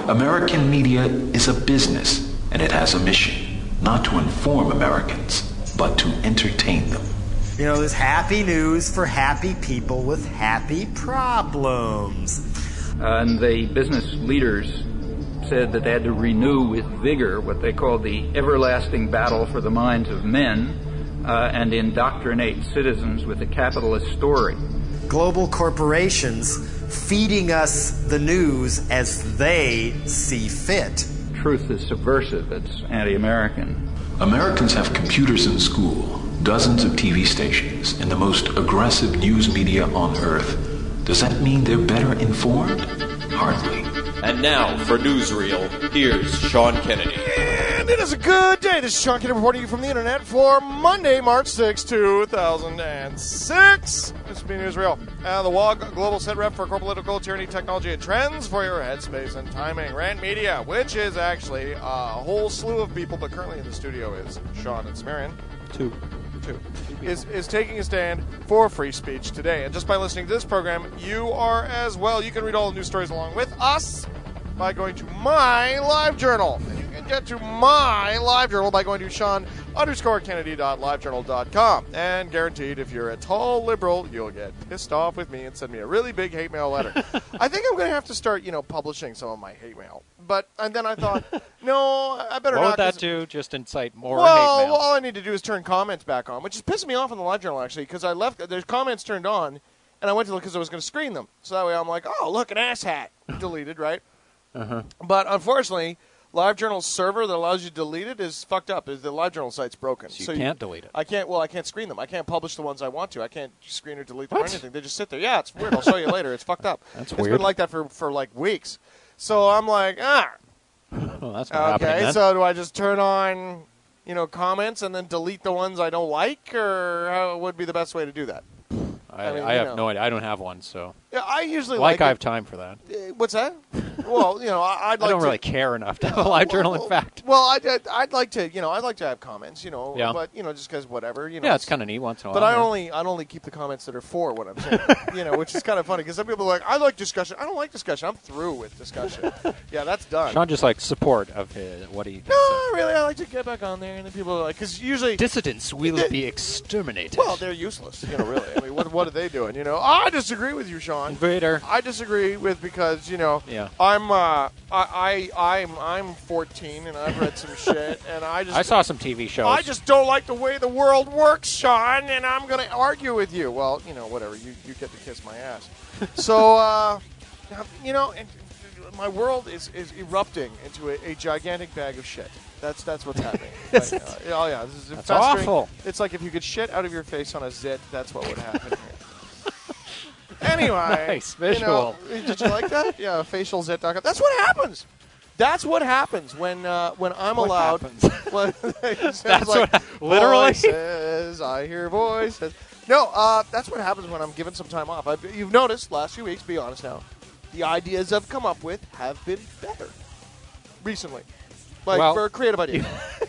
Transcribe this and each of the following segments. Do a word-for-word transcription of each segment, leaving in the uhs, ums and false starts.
American media is a business, and it has a mission, not to inform Americans, but to entertain them. You know, there's happy news for happy people with happy problems. Uh, and the business leaders said that they had to renew with vigor what they called the everlasting battle for the minds of men uh, and indoctrinate citizens with the capitalist story. Global corporations feeding us the news as they see fit. Truth is subversive. It's anti-American. Americans have computers in school, dozens of T V stations, and the most aggressive news media on Earth. Does that mean they're better informed? Hardly. And now, for Newsreel, here's Sean Kennedy. And it is a good day. This is Sean Kennedy reporting you from the internet for Monday, March sixth, two thousand six. This is be Newsreel. Uh, the W O G Global Set Rep for Corporate Political Tyranny, Technology, and Trends for your headspace and timing. Rand Media, which is actually a whole slew of people, but currently in the studio is Sean and Samarian. Two. Two. Is, is taking a stand for free speech today. And just by listening to this program, you are as well. You can read all the news stories along with us by going to my live journal. And you can get to my live journal by going to Sean underscore Kennedy dot livejournal dot com. And guaranteed, if you're a tall liberal, you'll get pissed off with me and send me a really big hate mail letter. I think I'm going to have to start, you know, publishing some of my hate mail. But and then I thought, no, I better what not. What would that do? Just incite more well, hate mail? Well, all I need to do is turn comments back on, which is pissing me off in the live journal, actually, because I left, there's comments turned on, and I went to look because I was going to screen them. So that way I'm like, oh, look, an asshat. Deleted, right? Uh-huh. But unfortunately, LiveJournal's server that allows you to delete it is fucked up. Is the LiveJournal site's broken. So you so can't you, delete it. I can't. Well, I can't screen them. I can't publish the ones I want to. I can't screen or delete them what? or anything. They just sit there. Yeah, it's weird. I'll show you later. It's fucked up. That's it's weird. It's been like that for, for like weeks. So I'm like, ah. Well, that's not okay, happening, so do I just turn on, you know, comments and then delete the ones I don't like, or how would be the best way to do that? I, I mean, I you have know. no idea. I don't have one, so. Yeah, I usually like like I it. have time for that. Uh, what's that? Well, you know, I, I'd like I don't to, really care enough to have a live journal, well, in fact. Well, I'd, I'd, I'd like to, you know, I'd like to have comments, you know, Yeah. but, you know, just because whatever, you know. Yeah, it's kind of neat once in a while. But I yeah. only, I only keep the comments that are for what I'm saying, you know, which is kind of funny because some people are like, I like discussion. I don't like discussion. I'm through with discussion. Yeah, that's done. Sean just likes support of his, what he thinks No, of. really, I like to get back on there, and then people are like, because usually Dissidents will They- be exterminated. well, they're useless, you know, really. I mean, what, what are they doing? You know, I disagree with you, Sean. Invader. I disagree with because you know, Yeah. I'm uh, I, I I'm I'm fourteen and I've read some shit and I just I saw some T V shows. I just don't like the way the world works, Sean, and I'm gonna argue with you. Well, you know, whatever. You you get to kiss my ass. So uh, you know, and my world is, is erupting into a, a gigantic bag of shit. That's that's what's happening. Right now. Oh yeah, this is That's festering. awful. It's like if you could shit out of your face on a zit. That's what would happen here. Anyway, Nice you know, visual. did you like that? Yeah, facial zit dot com. That's what happens. That's what happens when uh, when I'm What allowed. happens? When That's like, what hap- literally? Voices, I hear voices. No, uh, that's what happens when I'm given some time off. I've, you've noticed last few weeks. Be honest now. The ideas I've come up with have been better recently, like Well, for creative ideas.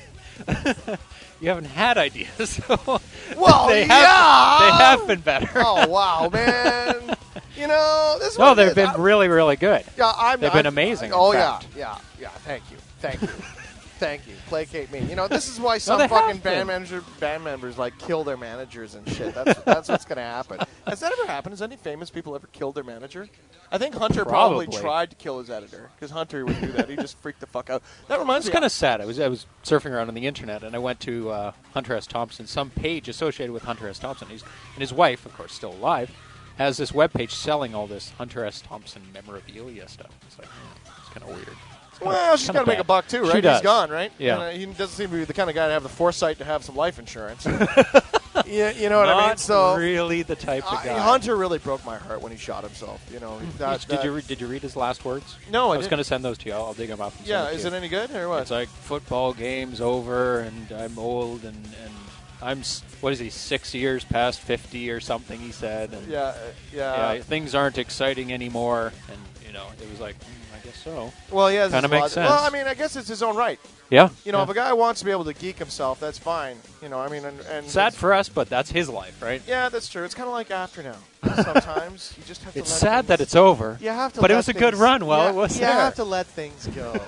You haven't had ideas. So Well, they yeah. have, they have been better. Oh wow, man! You know this. Is No, what it they've is. been I- really, really good. Yeah, I'm. They've I'm, been amazing, Oh in yeah, fact. yeah, yeah. Thank you, thank you, thank you. Placate me. You know, this is why some they fucking have band been. manager, band members like kill their managers and shit. That's that's what's gonna happen. Has that ever happened? Has any famous people ever killed their manager? I think Hunter probably, Probably. tried to kill his editor because Hunter would do that. He just freaked the fuck out. That reminds It's me. kind of sad. I was I was surfing around on the internet, and I went to uh, Hunter S. Thompson, some page associated with Hunter S. Thompson. He's, and his wife, of course, still alive, has this webpage selling all this Hunter S. Thompson memorabilia stuff. It's like, hmm, it's kind of weird. It's kinda- Well, she's kinda got to make bad. a buck too, right? She does. He's gone, right? Yeah. And, uh, he doesn't seem to be the kind of guy to have the foresight to have some life insurance. you, you know what I mean? Not So really the type of I- guy. Hunter really broke my heart when he shot himself. You know, that, did that- you re- did you read his last words? No, I I was didn't. going to send those to you. I'll, I'll dig them up. And Yeah, send is to it you. any good or what? It's like football game's over, and I'm old, and, and I'm, s- what is he, six years past fifty or something, he said. And Yeah, uh, yeah. yeah, things aren't exciting anymore. And, you know, it was like, mm, I guess so. Well, yeah, Kinda makes sense. Well, I mean, I guess it's his own right. Yeah. You know, yeah. if a guy wants to be able to geek himself, that's fine. You know, I mean, and, and Sad it's- for us, but that's his life, right? Yeah, that's true. It's kind of like After Now. Sometimes you just have to. It's let sad things, that it's over. You have to. But it let was a good things- run while yeah, it was you there. have to let things go.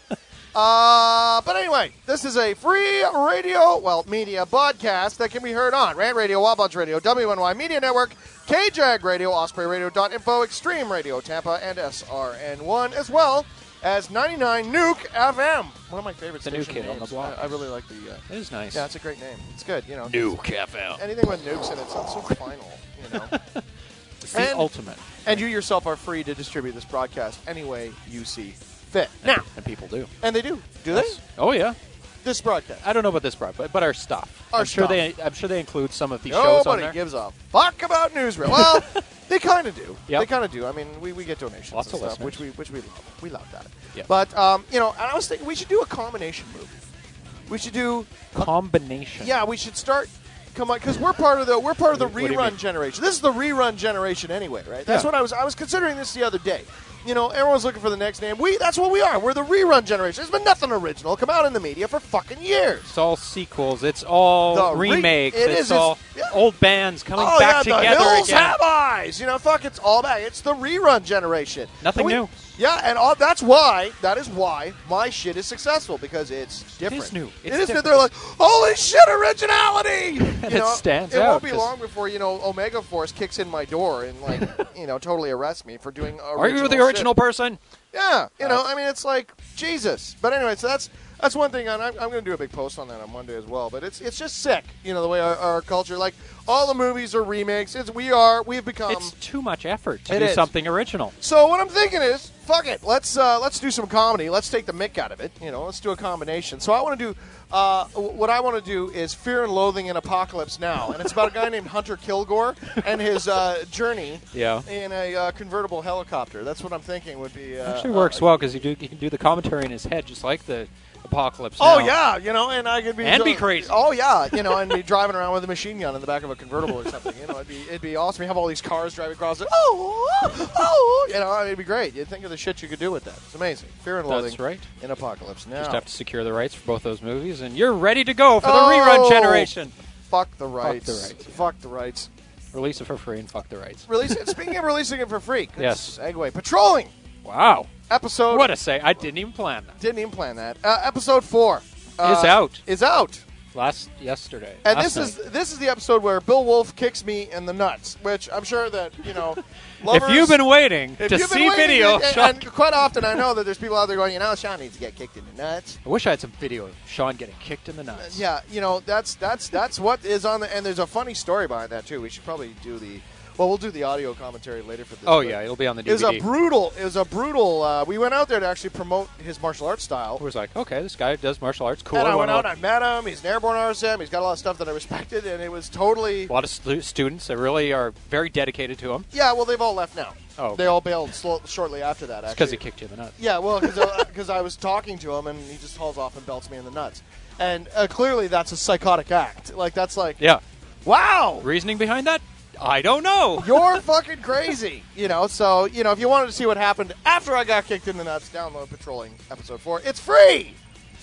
uh, but anyway, this is a free radio, well, media podcast that can be heard on Rant Radio, Wabash Radio, W N Y Media Network, K J A G Radio, Osprey Radio dot info, Extreme Radio Tampa, and S R N one, as well as ninety-nine Nuke F M. One of my favorite The new station kid on the names. block. I, I really like the. Uh, It is nice. yeah, it's a great name. It's good. You know, Nuke F M. anything with nukes in it sounds so final. You know. It's the and- ultimate. And you yourself are free to distribute this broadcast any way you see fit. Now, And people do. and they do. Do Yes. Oh, yeah. they? This broadcast. I don't know about this part, but, but our stuff. Our I'm sure stuff. they. I'm sure they include some of these shows on Nobody there. gives a fuck about newsreel. Well, they kind of do. Yep. They kind of do. I mean, we, we get donations Lots and of stuff, listeners. which we which we love. We love that. Yep. But um, you know, and I was thinking we should do a combination movie. We should do. Combination. Yeah, we should start. Come on, because we're part of the we're part of the What do you rerun mean? generation. This is the rerun generation anyway, right? That's Yeah. what I was. I was considering this the other day. You know, everyone's looking for the next name. We that's what we are. We're the rerun generation. There's been nothing original come out in the media for fucking years. It's all sequels. It's all The re- remakes. it it's is, all it's- yeah. old bands coming oh back yeah, together the hills again. have eyes. You know, fuck, it's all back. It's the rerun generation. Nothing And we- new. Yeah, and all, that's why. That is why my shit is successful because it's different. is new. It It's is new. different. They're like, holy shit, originality! You It know, stands It out, won't be 'cause- long before you know Omega Force kicks in my door and like you know totally arrests me for doing. Are you the shit. original person? Yeah, you know, I mean, it's like Jesus. But anyway, so that's that's one thing, and I'm, I'm going to do a big post on that on Monday as well. But it's it's just sick, you know, the way our, our culture, like all the movies are remakes. It's we are we've become. It's too much effort to It do is. something original. So what I'm thinking is, fuck it, let's uh, let's do some comedy. Let's take the mick out of it. You know, let's do a combination. So I want to do. Uh, what I want to do is Fear and Loathing in Apocalypse Now, and it's about a guy named Hunter Kilgore and his uh, journey Yeah. in a uh, convertible helicopter. That's what I'm thinking would be. Uh, Actually works uh, well because you do you can do the commentary in his head just like the Apocalypse Oh Now. yeah, you know, and I could be And be crazy. Oh yeah, you know, and be driving around with a machine gun in the back of a convertible or something. You know, it'd be it'd be awesome. You have all these cars driving across it. Oh, oh, oh, you know, I mean, it'd be great. You'd think of the shit you could do with that. It's amazing. Fear and Loathing. That's right. In Apocalypse Now. Just have to secure the rights for both those movies, and you're ready to go for the Oh! rerun generation. Fuck the rights. the rights, yeah. Fuck the rights. Release it for free and fuck the rights. Release it. Speaking of releasing it for free. Good Yes. Segue. Patrolling Wow. episode. What a say! I didn't even plan that. Didn't even plan that. Uh, episode four uh, Is out. Is out. Last yesterday. And Last this night. is this is the episode where Bill Wolf kicks me in the nuts, which I'm sure that you know. Lovers, If you've been waiting if to you've been see waiting, video, and, Sean, and quite often I know that there's people out there going, you know, Sean needs to get kicked in the nuts. I wish I had some video of Sean getting kicked in the nuts. Yeah, you know that's that's that's what is on the, and there's a funny story behind that too. We should probably do the, well, we'll do the audio commentary later for this. Oh but yeah, it'll be on the it D was V a D. brutal. It was a brutal. Uh, we went out there to actually promote his martial arts style. It was like, okay, this guy does martial arts. Cool. And I I went wanna- out and I met him. He's an airborne R S M. He's got a lot of stuff that I respected, and it was totally. a lot of stu- students that really are very dedicated to him. Yeah, well, they've all left now. Oh, okay. They all bailed sl- shortly after that, actually. Because he kicked you in the nuts. Yeah, well, because I was talking to him, and he just hauls off and belts me in the nuts. And uh, clearly that's a psychotic act. Like, that's like, Yeah. wow, Reasoning behind that? I don't know. you're fucking crazy. You know, so, you know, if you wanted to see what happened after I got kicked in the nuts, download Patrolling Episode four. It's free!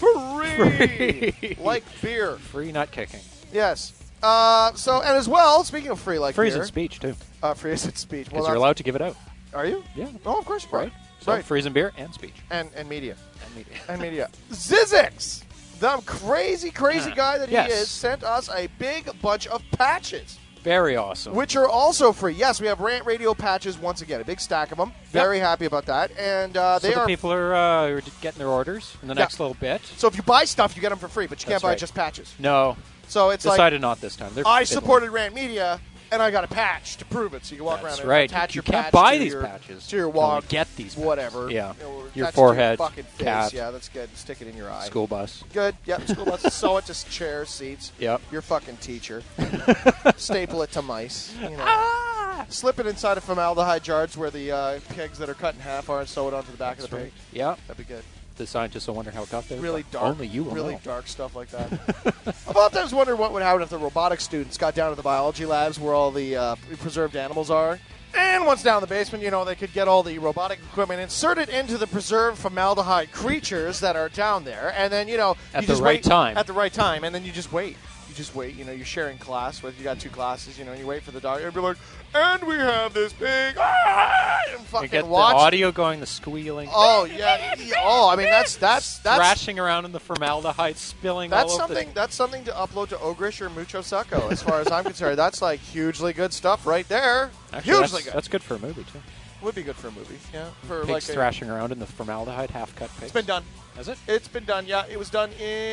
Free! Free. Like beer. Free nut kicking. Yes. Uh, so, and as well, speaking of free like Free beer. in speech too. Uh, free as in speech. Because Well, you're that's- allowed to give it out. Are you? Yeah. Oh, of course you are. Right. So Right. freeze in beer and speech. And, and media. And media. And media. Zizix, the crazy, crazy Yeah. guy that he Yes. is, sent us a big bunch of patches, Very awesome. which are also free. Yes, we have Rant Radio patches once again, a big stack of them. Very happy about that. And uh, so they the are. people are, uh, are getting their orders in the Yeah. next little bit. So if you buy stuff, you get them for free, but you can't That's buy right. just patches. No. So it's like Decided not this time. They're I fiddling. supported Rant Media, and I got a patch to prove it. So you can walk That's around and right. attach You your can't patch buy to these your, patches. to your You can only walk. get these patches. Whatever. Yeah. You know, Your attach it to forehead, fucking face. cap. Yeah, that's good. Stick it in your eye. School bus. Good. Yep. School bus. Sew it to chairs, seats. Yep. Your fucking teacher. Staple it to mice. You know. Ah! Slip it inside of formaldehyde jars where the uh, kegs that are cut in half are, and sew it onto the back That's of the right. pig. Yeah. That'd be good. the scientists will wonder how it got there. Really but dark, Only you will really know. dark stuff like that. I've oftentimes wondered what would happen if the robotics students got down to the biology labs where all the uh, preserved animals are. And once down in the basement, you know, they could get all the robotic equipment inserted into the preserved formaldehyde creatures that are down there. And then, you know, At you the just right wait, time. At the right time. And then you just wait. You just wait. You know, you're sharing class with, you got two classes, you know, and you wait for the doctor. And be like, and we have this big, ah, and You fucking get watch. the audio going, the squealing. Oh, yeah. yeah. Oh, I mean, that's, that's, that's. Thrashing around in the formaldehyde, spilling That's all over something. the... That's something to upload to Ogrish or Mucho Succo, as far as I'm concerned. That's like hugely good stuff right there. Actually, hugely that's, good. that's good for a movie, too. Would be good for a movie. Yeah, for Pigs like a, thrashing around in the formaldehyde, half-cut pigs. It's been done. Has it? It's been done. Yeah, it was done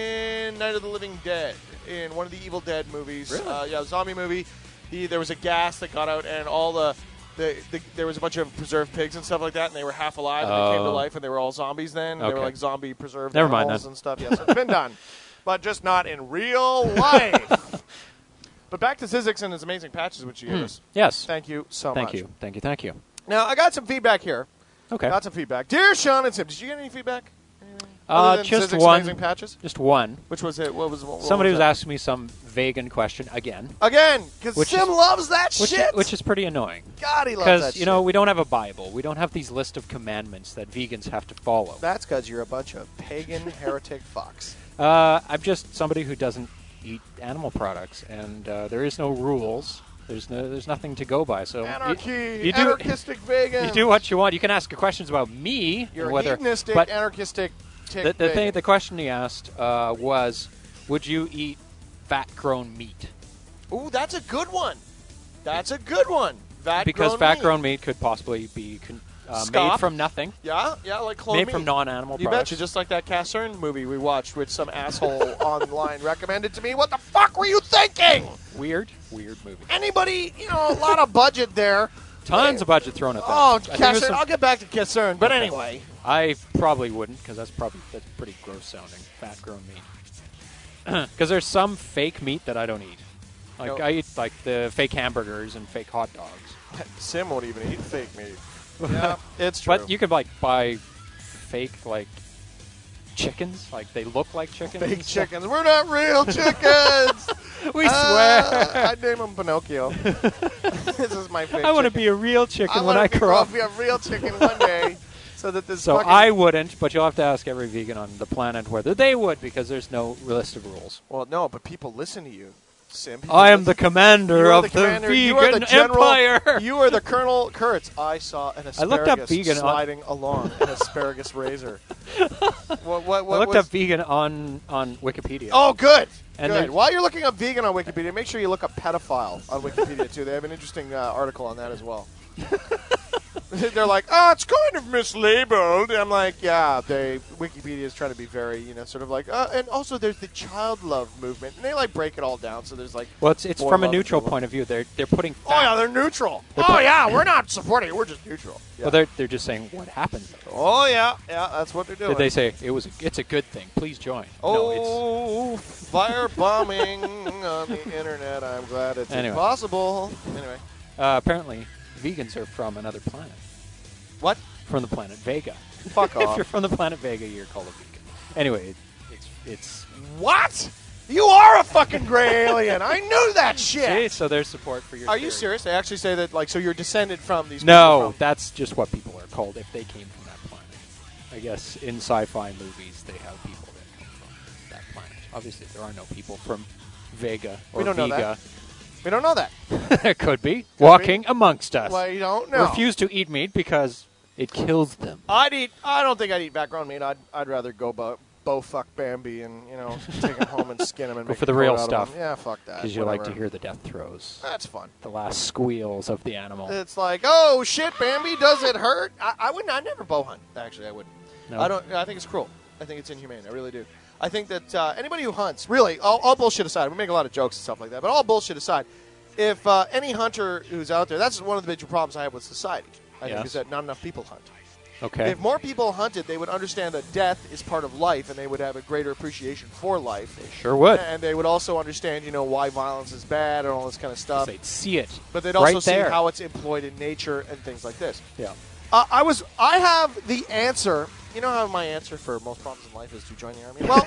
in Night of the Living Dead, in one of the Evil Dead movies. Really? Uh, yeah, zombie movie. The, there was a gas that got out, and all the, the, the there was a bunch of preserved pigs and stuff like that, and they were half alive, and they came to Oh. life, and they were all zombies then. And They were Okay. like zombie preserved Never mind animals then. and stuff. Yes, it's been done, but just not in real life. But back to Zizix and his amazing patches, which you gave us. Yes. Thank you so Thank much. you. Thank you. Thank you. Now, I got some feedback here. Okay. Got some feedback. Dear Sean and Tim, did you get any feedback? Anything? Uh, Other than just Zizix one. Amazing patches? Just one. Which was it? What was what, what Somebody was was that? asking me some vegan question again, Again, because Which Sim is- loves that which shit. is, which is pretty annoying. God, he loves that Because, shit. you know, we don't have a Bible. We don't have these list of commandments that vegans have to follow. That's because you're a bunch of pagan heretic fucks. Uh, I'm just somebody who doesn't eat animal products, and uh, there is no rules. There's no, there's nothing to go by. So you- Anarchy, you, do anarchistic vegan. you do what you want. You can ask your questions about me, You're and a whether. hedonistic, but anarchistic tick the, the thing, vegan. the question he asked uh, was, would you eat fat-grown meat? Ooh, that's a good one. That's a good one. Fat Because grown fat-grown meat. meat could possibly be con- uh, made Scoff. from nothing, Yeah, yeah, like clone made meat. from non-animal You products. betcha, just like that Casern movie we watched, which some asshole online recommended to me. What the fuck were you thinking? Weird, weird movie. Anybody, you know, a lot of budget there. Tons of budget thrown at that. Oh, I think it was Casern. some- I'll get back to Casern, but Okay. anyway. I probably wouldn't, because that's probably that's pretty gross sounding. Fat grown meat. Because there's some fake meat that I don't eat. Like No. I eat like the fake hamburgers and fake hot dogs. Sim won't even eat fake meat. Yeah, it's true. But you could like buy fake like chickens. Like they look like chickens. Fake and stuff. chickens. We're not real chickens. We Uh, swear. I'd name him Pinocchio. This is my fake I want to chicken. be a real chicken I when wanna I be, grow up. be a real chicken one day. So that this So fucking I wouldn't, but you'll have to ask every vegan on the planet whether they would, because there's no list of rules. Well, no, but people listen to you, Sim. People I am listen- the commander You are of the the, commander. vegan You are the general. empire. You are the Colonel Kurtz. I saw an asparagus I looked up vegan on- sliding along an asparagus razor. What, what, what I looked was- up vegan on, on Wikipedia. Oh, good. And good. there- While you're looking up vegan on Wikipedia, make sure you look up pedophile on Wikipedia, too. They have an interesting uh, article on that as well. They're like, oh, it's kind of mislabeled. And I'm like, yeah, they Wikipedia is trying to be very, you know, sort of like, uh, and also there's the child love movement. And they, like, break it all down. So there's, like, Well, it's, it's boy from a love and neutral girl love. point of view. They're they're putting. Oh, fact- yeah, they're neutral. They're oh, put- yeah, we're not supporting it. We're just neutral. Yeah. Well, they're they're just saying what happens. oh, yeah, yeah, that's what they're doing. Did they say it was? A, it's a good thing. Please join. No, it's Oh, fire bombing on the internet. I'm glad it's Anyway. impossible. Anyway. uh, apparently vegans are from another planet. What? From the planet Vega. Fuck If off. you're from the planet Vega, you're called a vegan. Anyway, it, it's it's. What? You are a fucking gray alien. I knew that shit. See, so there's support for your. Are you theory. serious? They actually say that, like, so you're descended from these No, people from- that's just what people are called if they came from that planet. I guess in sci-fi movies they have people that come from that planet. Obviously, there are no people from Vega or We don't know Vega. We don't know that. There could be walking amongst us. Well, you don't know. Refuse to eat meat because it kills them. I'd eat, I don't think I'd eat background meat. I'd, I'd rather go bo, bow fuck Bambi and, you know, take him home and skin him and Go make for a the coat real out of stuff. him. Yeah, fuck that. Because you like to Whatever. hear the death throes, That's fun. the last squeals of the animal. It's like, oh shit, Bambi, does it hurt? I, I wouldn't. I never bow hunt. Actually, I wouldn't. No? I don't. I think it's cruel. I think it's inhumane. I really do. I think that uh, anybody who hunts, really, all, all bullshit aside, we make a lot of jokes and stuff like that, but all bullshit aside, if uh, any hunter who's out there, that's one of the major problems I have with society. I think Yes. is that not enough people hunt. Okay. If more people hunted, they would understand that death is part of life, and they would have a greater appreciation for life. Sure would. And they would also understand, you know, why violence is bad and all this kind of stuff. They'd see it. But they'd also right see there. how it's employed in nature and things like this. Yeah. Uh, I was. I have the answer you know how my answer for most problems in life is to join the army? Well,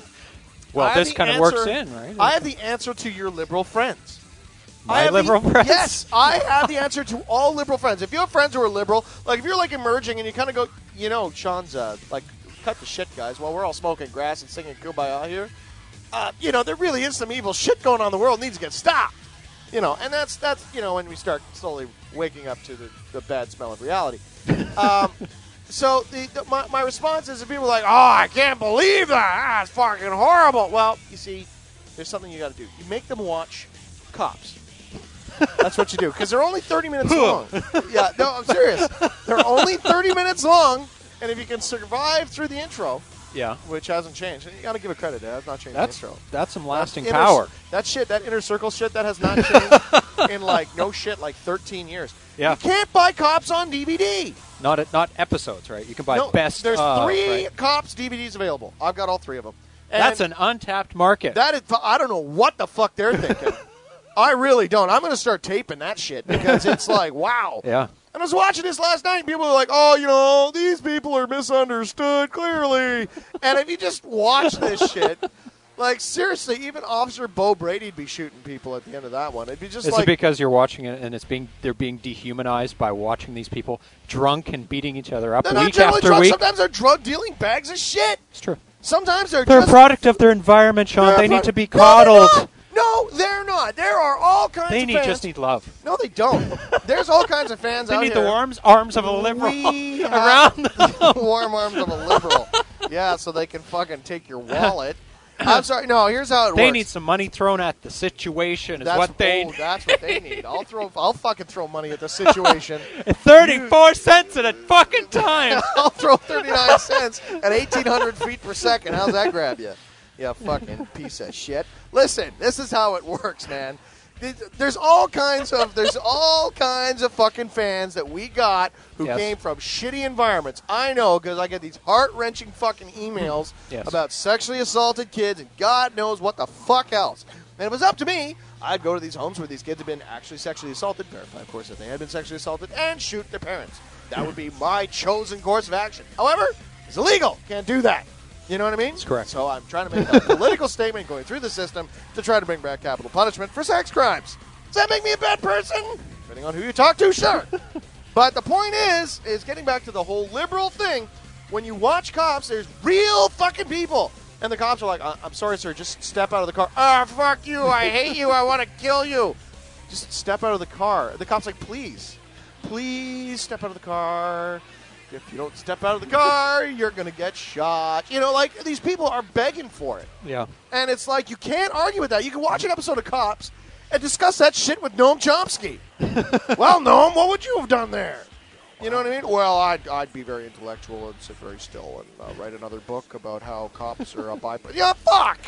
well, I have this the kind of answer- works in, right? I have the answer to your liberal friends. I My have liberal the, friends? Yes, I have the answer to all liberal friends. If you have friends who are liberal, like if you're like emerging and you kind of go, you know, Sean's uh, like, cut the shit, guys, while we're all smoking grass and singing Kumbaya here. Uh, you know, there really is some evil shit going on in the world. It needs to get stopped. You know, and that's, that's you know, when we start slowly waking up to the, the bad smell of reality. Um, so the, the, my, my response is if people are like, oh, I can't believe that. Ah, it's fucking horrible. Well, you see, there's something you got to do. You make them watch Cops. That's what you do, because they're only thirty minutes long. Yeah, no, I'm serious. They're only thirty minutes long, and if you can survive through the intro, yeah. which hasn't changed, and you got to give it credit, it has not changed That's the intro. that's some lasting Inner- power. That shit, that inner circle shit, that has not changed in like no shit, like thirteen years. Yeah. You can't buy Cops on D V D. Not at, not episodes, right? You can buy no, best. There's of, three right? Cops D V Ds available. I've got all three of them. And That's an untapped market. That is, I don't know what the fuck they're thinking. I really don't. I'm going to start taping that shit because it's like, wow. Yeah. And I was watching this last night, and people were like, oh, you know, these people are misunderstood, clearly. And if you just watch this shit, like, seriously, even Officer Bo Brady'd be shooting people at the end of that one. It'd be just Is like... it because you're watching it and it's being they're being dehumanized by watching these people drunk and beating each other up they're not week generally after drunk. week? Sometimes they're drug-dealing bags of shit. It's true. Sometimes they're, They're just... a product of their environment, Sean. they're They a need pro- to be No, they're coddled. not. No, they're not. There are all kinds They of need fans. just need love. No, they don't. There's all kinds of fans They out need here. the arms arms of a liberal We around them. have the warm arms of a liberal. Yeah, so they can fucking take your wallet. I'm sorry. No, here's how it They works. need some money thrown at the situation. Is That's what they oh, that's what they need. I'll throw. I'll fucking throw money at the situation. thirty-four cents at a fucking time. I'll throw thirty-nine cents at eighteen hundred feet per second. How's that grab you? You fucking piece of shit. Listen, this is how it works, man. There's all kinds of there's all kinds of fucking fans that we got who Yes. came from shitty environments. I know because I get these heart-wrenching fucking emails Yes. about sexually assaulted kids and God knows what the fuck else. And if it was up to me, I'd go to these homes where these kids have been actually sexually assaulted, verify, of course, that they had been sexually assaulted, and shoot their parents. That would be my chosen course of action. However, it's illegal. Can't do that. You know what I mean? That's correct. So I'm trying to make a political statement going through the system to try to bring back capital punishment for sex crimes. Does that make me a bad person? Depending on who you talk to, sure. But the point is, is getting back to the whole liberal thing, when you watch Cops, there's real fucking people. And the cops are like, I'm sorry, sir, just step out of the car. Ah, oh, fuck you, I hate you, I want to kill you. Just step out of the car. The cop's like, please, please step out of the car. If you don't step out of the car, you're going to get shot. You know, like, these people are begging for it. Yeah. And it's like, you can't argue with that. You can watch an episode of Cops and discuss that shit with Noam Chomsky. Well, Noam, what would you have done there? You know what I mean? Well, I'd, I'd be very intellectual and sit very still and uh, write another book about how cops are a bypass. Yeah, fuck!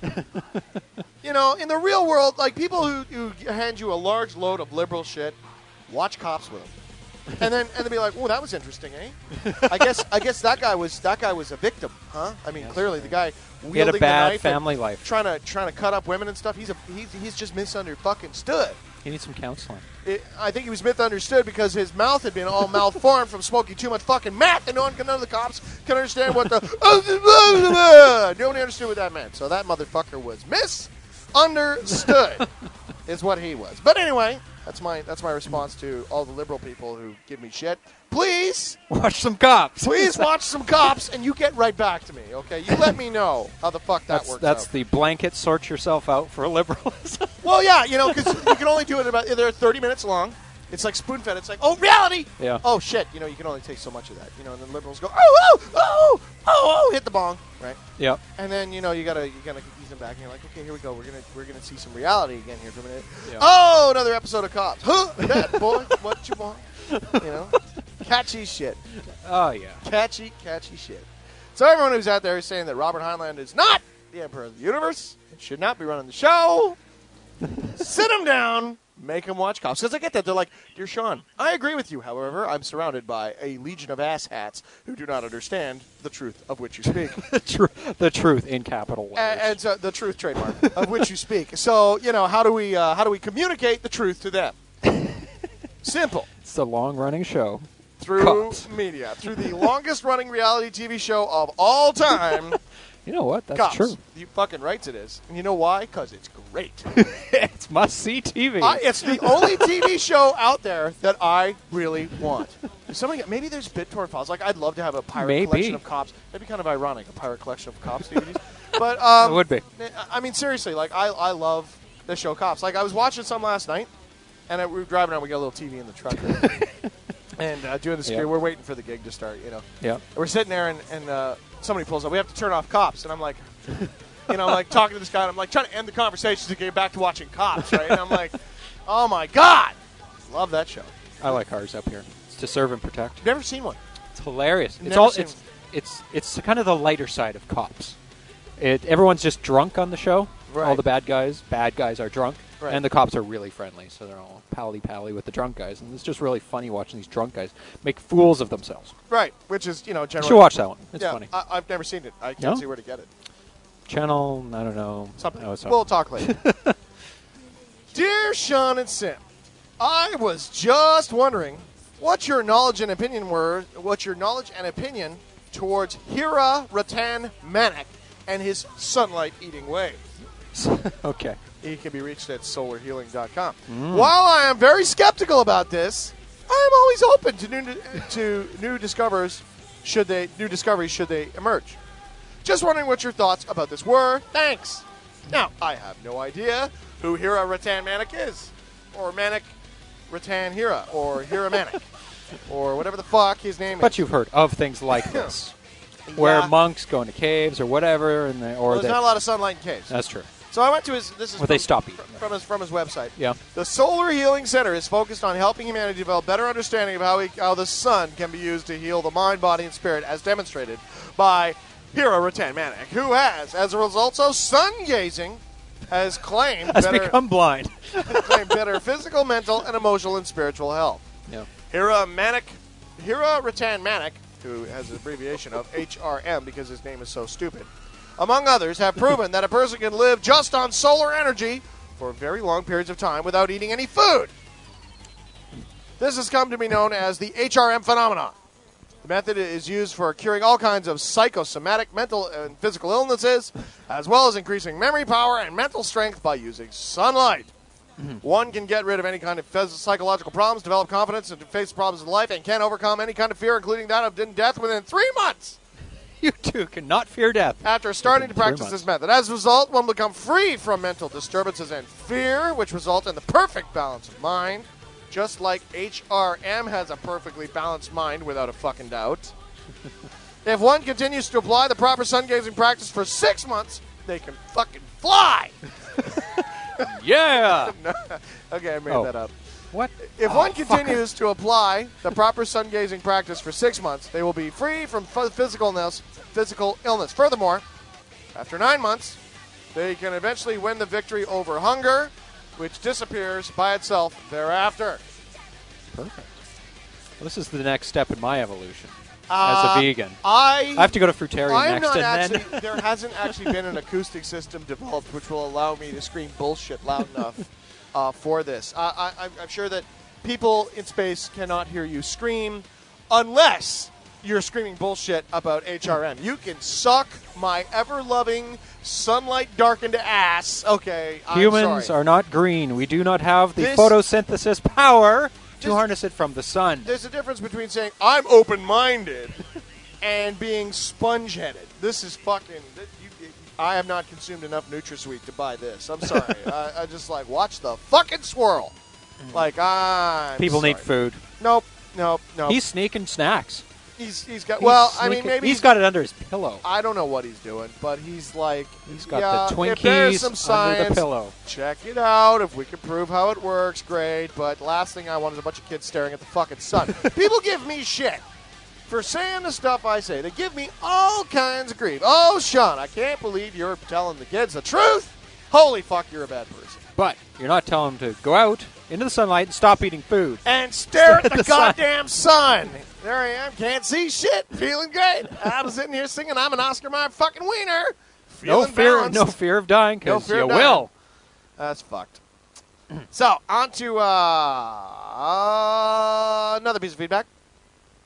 You know, in the real world, like, people who, who hand you a large load of liberal shit, watch Cops with them. And then and then be like, oh, that was interesting, eh? I guess I guess that guy was that guy was a victim, huh? I mean, Yes. clearly the guy wielding He had a the bad knife family and life. trying to trying to cut up women and stuff. He's a he's he's just misunderstood. He needs some counseling. It, I think he was misunderstood because his mouth had been all malformed from smoking too much fucking meth, and no one, none of the cops can understand what the nobody understood what that meant. So that motherfucker was misunderstood, is what he was. But anyway, that's my that's my response to all the liberal people who give me shit. Please, Watch some Cops. please watch some Cops, and you get right back to me, okay? You let me know how the fuck that That's, works that's out. the blanket sort yourself out for liberalism. Well, yeah, you know, because you can only do it about, they're thirty minutes long. It's like spoon-fed. It's like, oh, reality. Yeah. Oh, shit. You know, you can only take so much of that. You know, and then liberals go, oh, oh, oh, oh, oh, hit the bong, right? Yep. And then, you know, you gotta, you gotta ease them back, and you're like, okay, here we go. We're gonna, we're gonna see some reality again here for a minute. Yeah. Oh, another episode of Cops. Huh, that boy, what you want? You know, catchy shit. Oh, yeah. Catchy, catchy shit. So everyone who's out there is saying that Robert Heinlein is not the Emperor of the Universe, and should not be running the show, sit him down, make him watch Cops. Because I get that. They're like, dear Sean, I agree with you. However, I'm surrounded by a legion of asshats who do not understand the truth of which you speak. the, tr- the truth in capital letters. and and so the truth trademark of which you speak. So, you know, how do we uh, how do we communicate the truth to them? Simple. It's a long-running show. through Cops. media, through the longest-running reality T V show of all time. You know what? That's Cops. true. You fucking right it is. And you know why? Because it's great. It's must-see T V. I, it's the only T V show out there that I really want. If somebody, maybe there's BitTorrent files. Like, I'd love to have a pirate Maybe. collection of Cops. That'd be kind of ironic, a pirate collection of Cops D V Ds. But um, It would be. I mean, seriously, like I, I love the show Cops. Like, I was watching some last night, and I, we were driving around. We got a little T V in the truck, and uh, doing the screen. Yeah. We're waiting for the gig to start. You know. Yeah. We're sitting there, and, and uh, somebody pulls up. We have to turn off Cops, and I'm like, you know, like talking to this guy, and I'm like trying to end the conversation to get back to watching Cops, right? And I'm like, oh my god, love that show. I like ours up here. It's To Serve and Protect. Never seen one. It's hilarious. It's Never all seen it's it's it's kind of the lighter side of Cops. It everyone's just drunk on the show. Right. All the bad guys, bad guys are drunk, Right. and the cops are really friendly, so they're all pally pally with the drunk guys, and it's just really funny watching these drunk guys make fools of themselves. Right, which is, you know, You generally. should watch that one. It's yeah, funny. I, I've never seen it. I can't No? see where to get it. Channel, I don't know. Something. Oh, it's We'll talk later. Dear Sean and Sim, I was just wondering what your knowledge and opinion were. What your knowledge and opinion towards Hira Ratan Manek and his sunlight-eating way. Okay. He can be reached at solar healing dot com. Mm. While I am very skeptical about this, I am always open to new to new discoveries should they new discoveries should they emerge. Just wondering what your thoughts about this were. Thanks. Now, I have no idea who Hira Ratan Manek is, or Manek Ratan Hira, or Hira Manek, or whatever the fuck his name But is. you've heard of things like this, where Yeah. monks go into caves or whatever, and they, or Well, there's they, not a lot of sunlight in caves. that's true. So I went to his. This is Or they from, stop eating. from his from his website. Yeah. The Solar Healing Center is focused on helping humanity develop better understanding of how, we, how the sun can be used to heal the mind, body, and spirit, as demonstrated by Hira Ratan Manek, who has, as a result of sun gazing, has claimed Has better, become blind. claimed better physical, mental, and emotional and spiritual health. Yeah. Hira Manek, Hira Ratan Manek, who has an abbreviation of H R M because his name is so stupid, among others, have proven that a person can live just on solar energy for very long periods of time without eating any food. This has come to be known as the H R M phenomenon. The method is used for curing all kinds of psychosomatic, mental, and physical illnesses, as well as increasing memory power and mental strength by using sunlight. One can get rid of any kind of phys- psychological problems, develop confidence, and face problems in life, and can overcome any kind of fear, including that of death, within three months. You too cannot fear death. After starting to Three practice months. this method. As a result, one will become free from mental disturbances and fear, which result in the perfect balance of mind. Just like H R M has a perfectly balanced mind, without a fucking doubt. If one continues to apply the proper sun gazing practice for six months, they can fucking fly. Yeah. Okay, I made Oh. that up. What? If Oh, one fucker. continues to apply the proper sun gazing practice for six months, they will be free from f- physical illness. Physical illness. Furthermore, after nine months, they can eventually win the victory over hunger, which disappears by itself thereafter. Perfect. Well, this is the next step in my evolution Uh, as a vegan. I I have to go to Fruitarian I'm next, not and actually. then There hasn't actually been an acoustic system developed which will allow me to scream bullshit loud enough uh, for this. Uh, I, I'm- I'm sure that people in space cannot hear you scream unless you're screaming bullshit about H R M. You can suck my ever-loving, sunlight-darkened ass. Okay, I'm humans sorry. are not green. We do not have the This- photosynthesis power to This- harness it from the sun. There's a difference between saying I'm open-minded and being sponge-headed. This is fucking. th- You, I have not consumed enough NutraSweet to buy this. I'm sorry. I, I just like watch the fucking swirl. Like I'm People sorry. need food. Nope. Nope. Nope. He's sneaking snacks. he's he's got. He's well, I mean, sneaking- maybe he's got it under his pillow. I don't know what he's doing, but he's like He's got yeah, the if there's Twinkies some under science, the pillow. check it out. If we can prove how it works, great. But last thing I want is a bunch of kids staring at the fucking sun. People give me shit for saying the stuff I say. They give me all kinds of grief. Oh, Sean, I can't believe you're telling the kids the truth. Holy fuck, you're a bad person. But you're not telling them to go out into the sunlight and stop eating food. And stare at the, The sun. goddamn sun. There I am, can't see shit, feeling great. I'm sitting here singing I'm an Oscar Mayer fucking wiener. No Feeling fear, balanced. no fear of dying, No because fear you of dying. will. That's fucked. So, on to uh, uh, another piece of feedback.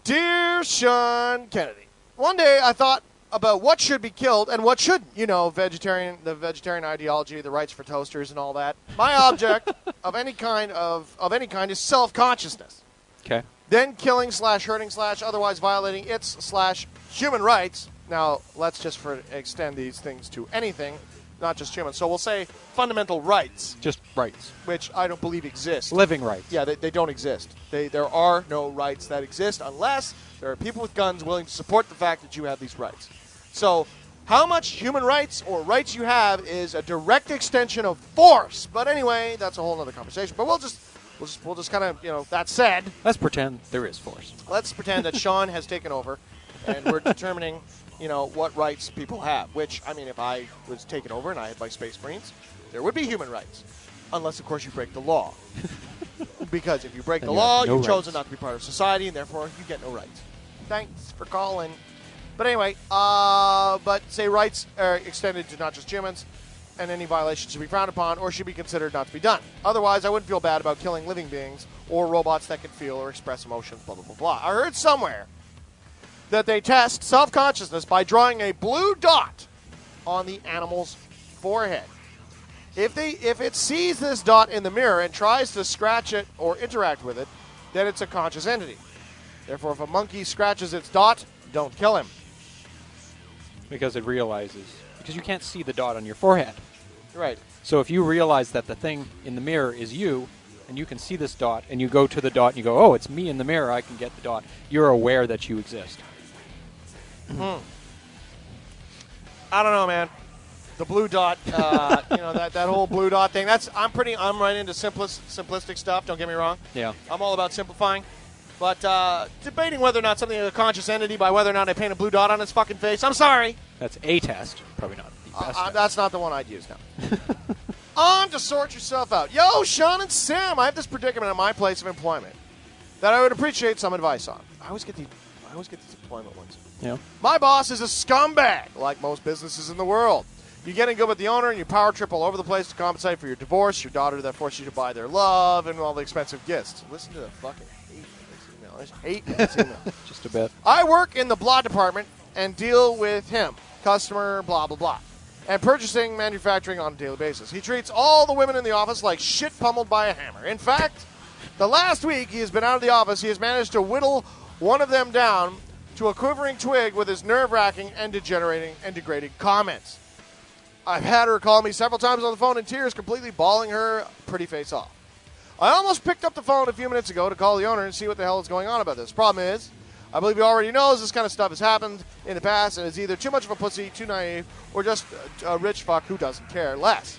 Dear Sean Kennedy, one day I thought about what should be killed and what shouldn't. You know, vegetarian, the vegetarian ideology, the rights for toasters and all that. My object of any kind of, of any kind is self-consciousness. Okay. Then killing slash hurting slash otherwise violating its slash human rights. Now, let's just for extend these things to anything, not just human. So we'll say fundamental rights. Just rights. Which I don't believe exist. Living rights. Yeah, they, they don't exist. They, there are no rights that exist unless there are people with guns willing to support the fact that you have these rights. So how much human rights or rights you have is a direct extension of force. But anyway, that's a whole other conversation. But we'll just, we'll just, we'll just kind of, you know, that said. Let's pretend there is force. Let's pretend that Sean has taken over and we're determining, you know, what rights people have. Which, I mean, if I was taken over and I had my Space Marines, there would be human rights. Unless, of course, you break the law. Because if you break Then the you law, have no you've chosen rights. not to be part of society, and therefore you get no rights. Thanks for calling. But anyway, uh, but say rights are extended to not just humans, and any violation should be frowned upon or should be considered not to be done. Otherwise, I wouldn't feel bad about killing living beings or robots that can feel or express emotions, blah, blah, blah, blah. I heard somewhere that they test self-consciousness by drawing a blue dot on the animal's forehead. If they, if it sees this dot in the mirror and tries to scratch it or interact with it, then it's a conscious entity. Therefore, if a monkey scratches its dot, don't kill him. Because it realizes. Because you can't see the dot on your forehead. Right. So if you realize that the thing in the mirror is you, and you can see this dot, and you go to the dot and you go, oh, it's me in the mirror, I can get the dot, you're aware that you exist. Hmm. I don't know, man. The blue dot, uh, you know, that, that whole blue dot thing, that's, I'm pretty, I'm right into simplis, simplistic stuff, don't get me wrong. Yeah. I'm all about simplifying. But uh, debating whether or not something is a conscious entity by whether or not I paint a blue dot on its fucking face, I'm sorry. That's a test. Probably not the best Uh, uh, test. that's not the one I'd use now. On to sort yourself out. Yo, Sean and Sam, I have this predicament at my place of employment that I would appreciate some advice on. I always get these, I always get these employment ones. Yeah. My boss is a scumbag, like most businesses in the world. You get in good with the owner and you power trip all over the place to compensate for your divorce, your daughter that forced you to buy their love, and all the expensive gifts. Listen to the fucking hate in this email. I just hate this email. Just a bit. I work in the blah department and deal with him, customer, blah, blah, blah, and purchasing, manufacturing on a daily basis. He treats all the women in the office like shit pummeled by a hammer. In fact, the last week he has been out of the office, he has managed to whittle one of them down to a quivering twig with his nerve-wracking and degenerating and degrading comments. I've had her call me several times on the phone in tears, completely bawling her pretty face off. I almost picked up the phone a few minutes ago to call the owner and see what the hell is going on about this. Problem is, I believe he already knows this kind of stuff has happened in the past and is either too much of a pussy, too naive, or just a, a rich fuck who doesn't care less.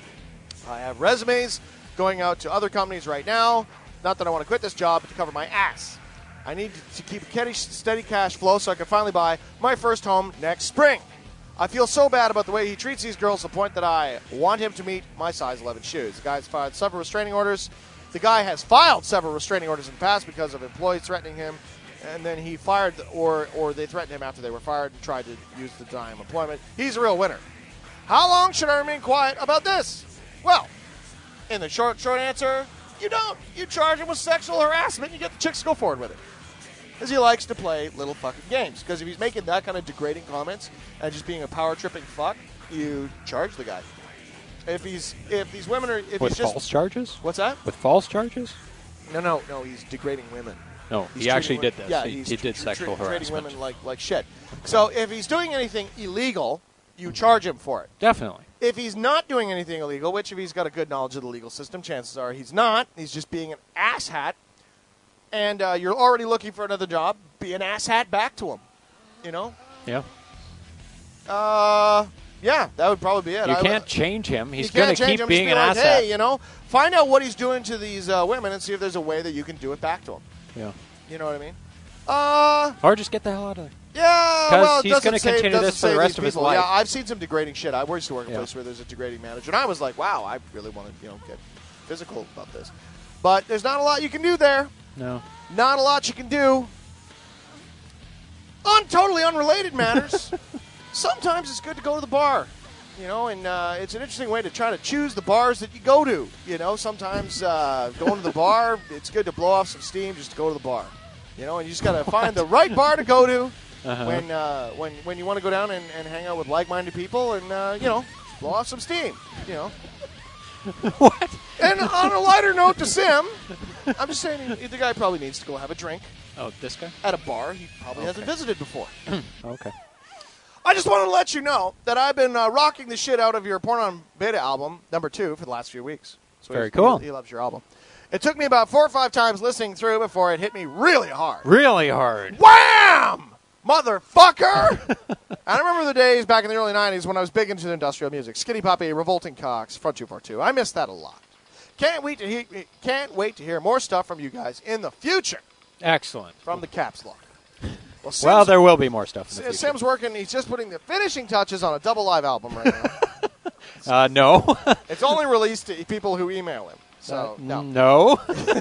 I have resumes going out to other companies right now. Not that I want to quit this job, but to cover my ass. I need to keep a steady cash flow so I can finally buy my first home next spring. I feel so bad about the way he treats these girls to the point that I want him to meet my size eleven shoes. The guy's filed several restraining orders. The guy has filed several restraining orders in the past because of employees threatening him, and then he fired, or or they threatened him after they were fired and tried to use the deny him employment. He's a real winner. How long should I remain quiet about this? Well, in the short short answer, you don't. You charge him with sexual harassment, and you get the chicks to go forward with it. Because he likes to play little fucking games. Because if he's making that kind of degrading comments and just being a power tripping fuck, you charge the guy. If he's if these women are if With he's just false charges? what's that? With false charges? No, no, no. He's degrading women. No, He's he actually treating did women- this. Yeah, he, he's he did tr- sexual tr- treating harassment. women like like shit. So if he's doing anything illegal, you charge him for it. Definitely. If he's not doing anything illegal, which if he's got a good knowledge of the legal system, chances are he's not. He's just being an asshat. And uh, you're already looking for another job. Be an asshat back to him. You know. Yeah. Uh, yeah, that would probably be it. You I- can't change him. He's you going can't to change keep him, being just an be like, asset. Hey, you know, find out what he's doing to these uh, women and see if there's a way that you can do it back to him. Yeah. You know what I mean? Uh, Or just get the hell out of there. yeah. 'Cause Well, it he's doesn't gonna say- continue doesn't this for the say rest these of his people. life. Yeah, I've seen some degrading shit. I used to work in a Yeah. place where there's a degrading manager, and I was like, wow, I really want to, you know, get physical about this. But there's not a lot you can do there. No. Not a lot you can do. On totally unrelated matters, sometimes it's good to go to the bar. You know, and uh, it's an interesting way to try to choose the bars that you go to. You know, sometimes uh, going to the bar, it's good to blow off some steam just to go to the bar. You know, and you just got to find the right bar to go to Uh-huh. when uh, when when you want to go down and, and hang out with like-minded people and, uh, you know, blow off some steam, you know. What? And on a lighter note to Sim, I'm just saying the guy probably needs to go have a drink Oh, this guy? at a bar he probably Okay. hasn't visited before. Okay. I just wanted to let you know that I've been uh, rocking the shit out of your Porn on Beta album, number two, for the last few weeks. So Very he, cool. He, he loves your album. It took me about four or five times listening through before it hit me really hard. Really hard. Wham! Motherfucker! I remember the days back in the early nineties when I was big into the industrial music. Skinny Puppy, Revolting Cox, Front two forty-two. I miss that a lot. Can't wait to he- can't wait to hear more stuff from you guys in the future Excellent. from the Caps Lock. Well, Sim's, Well, there will be more stuff in the future. Sim's working. He's just putting the finishing touches on a double live album right now. Uh, no. It's only released to people who email him. So, no. No.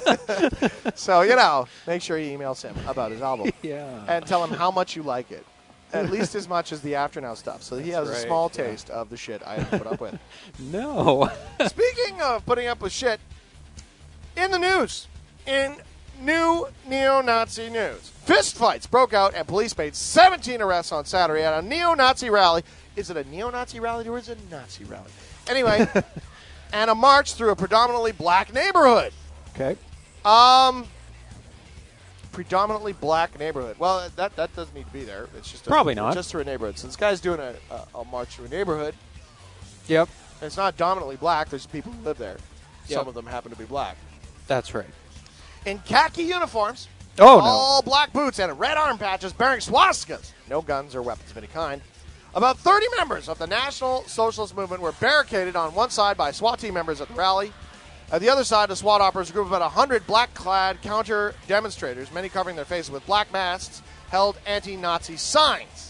So, you know, make sure you email Sim about his album. Yeah. And tell him how much you like it. At least as much as the After Now stuff. So he has That's a right, small yeah. taste of the shit I have to put up with. No. Speaking of putting up with shit, in the news, in new neo-Nazi news, fistfights broke out and police made seventeen arrests on Saturday at a neo-Nazi rally. Is it a neo-Nazi rally or is it a Nazi rally? Anyway, and a march through a predominantly black neighborhood. Okay. Um, predominantly black neighborhood. Well, that that doesn't need to be there. It's just a, Probably not. just through a neighborhood. So this guy's doing a, a, a march through a neighborhood. Yep. And it's not dominantly black. There's people who live there. Yep. Some of them happen to be black. That's right. In khaki uniforms, Oh, no. all black boots, and red arm patches bearing swastikas. No guns or weapons of any kind. About thirty members of the National Socialist Movement were barricaded on one side by SWAT team members at the rally. At the other side, the SWAT operatives, a group of about one hundred black-clad counter-demonstrators, many covering their faces with black masks, held anti-Nazi signs.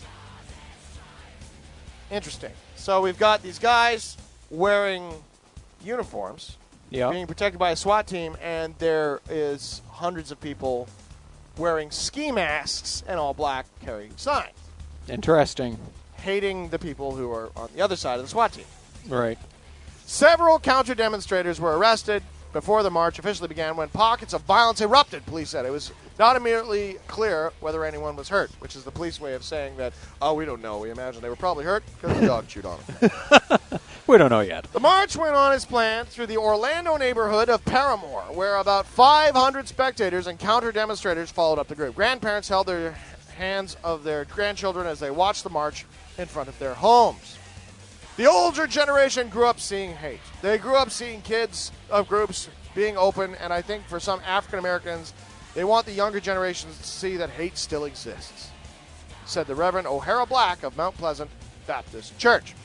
Interesting. So we've got these guys wearing uniforms, Yep. being protected by a SWAT team, and there is hundreds of people wearing ski masks and all black carrying signs, Interesting. hating the people who are on the other side of the SWAT team. Right. Several counter-demonstrators were arrested before the march officially began when pockets of violence erupted, police said. It was not immediately clear whether anyone was hurt, which is the police way of saying that, oh, we don't know. We imagine they were probably hurt because the dog chewed on them. We don't know yet. The march went on as planned through the Orlando neighborhood of Paramore, where about five hundred spectators and counter-demonstrators followed up the group. Grandparents held their hands of their grandchildren as they watched the march in front of their homes. The older generation grew up seeing hate. They grew up seeing kids of groups being open, and I think for some African Americans, they want the younger generations to see that hate still exists, said the Reverend O'Hara Black of Mount Pleasant Baptist Church.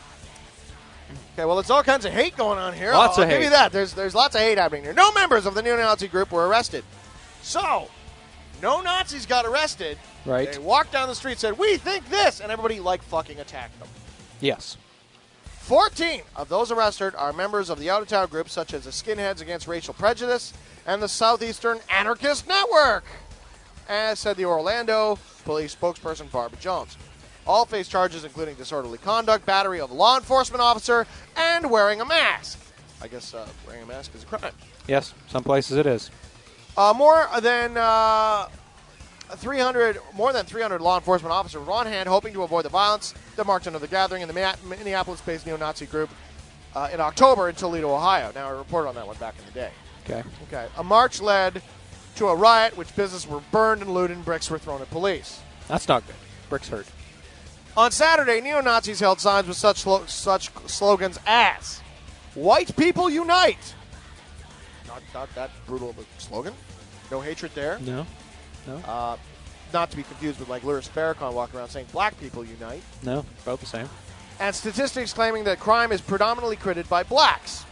Okay, well, there's all kinds of hate going on here. Lots I'll of give hate. you that. There's there's lots of hate happening here. No members of the neo-Nazi group were arrested. So, no Nazis got arrested. Right. They walked down the street, said, "We think this," and everybody like fucking attacked them. Yes. Fourteen of those arrested are members of the out-of-town groups such as the Skinheads Against Racial Prejudice and the Southeastern Anarchist Network, as said the Orlando police spokesperson Barbara Jones. All face charges including disorderly conduct, battery of a law enforcement officer, and wearing a mask. I guess uh, wearing a mask is a crime. Yes. Some places it is. Uh, more than uh, three hundred, more than three hundred law enforcement officers were on hand, hoping to avoid the violence that marked another gathering in the Ma- Minneapolis-based neo-Nazi group uh, in October in Toledo, Ohio. Now, I reported on that one back in the day. Okay. Okay, a march led to a riot, which businesses were burned and looted, and bricks were thrown at police. That's not good. Bricks hurt. On Saturday, neo-Nazis held signs with such slo- such slogans as "White People Unite." Not, not that brutal of a slogan. No hatred there. No. No. Uh, not to be confused with like Louis Farrakhan walking around saying "Black people unite," No. About the same. and statistics claiming that crime is predominantly committed by blacks.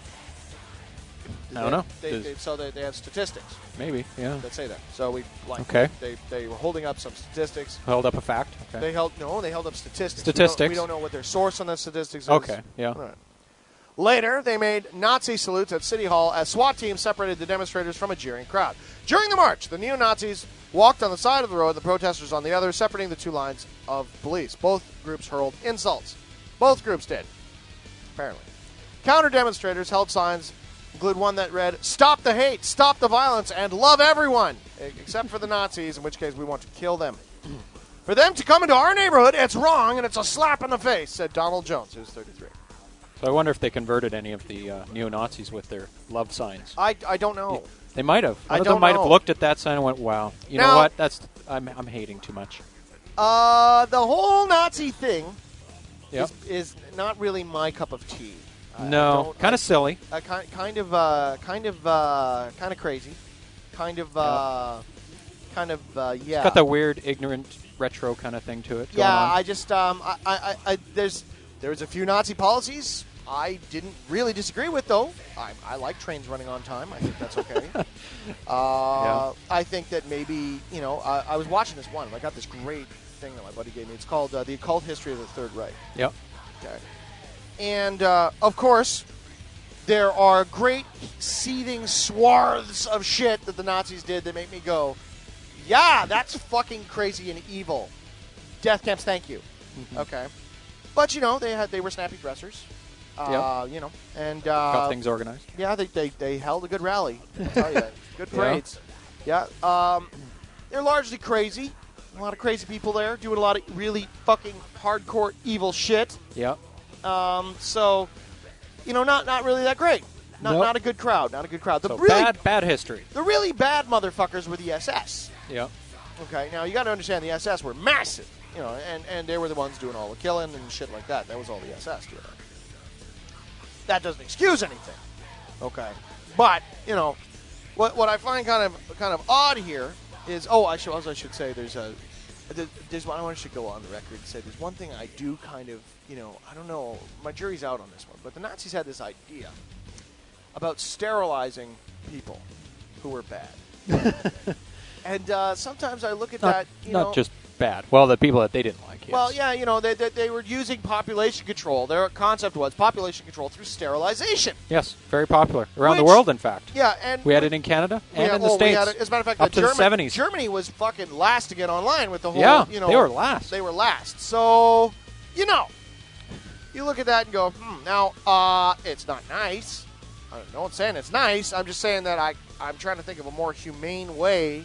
I don't know. They, Does- they, so they, they have statistics Maybe. Yeah. that say that. So we like Okay. they they were holding up some statistics. Held up a fact. Okay. They held no, they held up statistics. Statistics. We don't, we don't know what their source on the statistics is. Okay, yeah. All right. Later, they made Nazi salutes at City Hall as SWAT teams separated the demonstrators from a jeering crowd. During the march, the neo-Nazis walked on the side of the road, the protesters on the other, separating the two lines of police. Both groups hurled insults. Both groups did, apparently. Counter-demonstrators held signs, include one that read, "Stop the hate, stop the violence, and love everyone," except for the Nazis, in which case we want to kill them. For them to come into our neighborhood, it's wrong, and it's a slap in the face, said Donald Jones, who's thirty-three. So I wonder if they converted any of the uh, neo-Nazis with their love signs. I, I don't know. They might have. I One of don't them might know. have looked at that sign and went, wow, you Now- know what? That's I'm, I'm hating too much. Uh, the whole Nazi thing Yep. is, is not really my cup of tea. I- I No, don't- kind I- of silly. Uh, kind, kind of, uh, kind of, uh, kind of crazy, kind of, uh, kind of, uh, yeah. It's got that weird, ignorant, retro kind of thing to it. going yeah, on. I just, um, I, I, I, I, there's, there's a few Nazi policies I didn't really disagree with, though. I, I like trains running on time. I think that's okay. uh, Yeah. I think that maybe, you know, I, I was watching this one, and I got this great thing that my buddy gave me. It's called uh, The Occult History of the Third Reich. Yep. Okay. And, uh, of course, there are great seething swaths of shit that the Nazis did that make me go, yeah, that's fucking crazy and evil. Death camps, thank you. Mm-hmm. Okay. But, you know, they had they were snappy dressers. Uh, You know, and... Uh, Got things organized. yeah, they, they, they held a good rally. I'll tell you that. Good Yeah. parades. Yeah. Um, they're largely crazy. A lot of crazy people there doing a lot of really fucking hardcore evil shit. Yep. Um, so, you know, not not really that great. Not Nope. not a good crowd. Not a good crowd. The So really bad, bad history. the really bad motherfuckers were the S S. Yep. Okay, now you got to understand the S S were massive. You know, and and they were the ones doing all the killing and shit like that. That was all the S S doing. That doesn't excuse anything. Okay, but you know, what what I find kind of kind of odd here is oh I should also I should say there's a there's one I want to go on the record and say there's one thing I do kind of you know I don't know my jury's out on this one, but the Nazis had this idea about sterilizing people who were bad. And uh, sometimes I look at Not, that, you not know, just bad. Well, the people that they didn't like. Yes. well, yeah, you know, they, they, they were using population control. Their concept was population control through sterilization. Yes, very popular around the Which- world. In fact, Yeah, and we had it in Canada we and had- in the oh, we States. had it- as a matter of fact, up the to German, the seventies. Germany was fucking last to get online with the whole. Yeah, you know, they were last. They were last. So, you know, you look at that and go, hmm. Now, uh, it's not nice. I don't know. I'm saying it's nice. I'm just saying that I I'm trying to think of a more humane way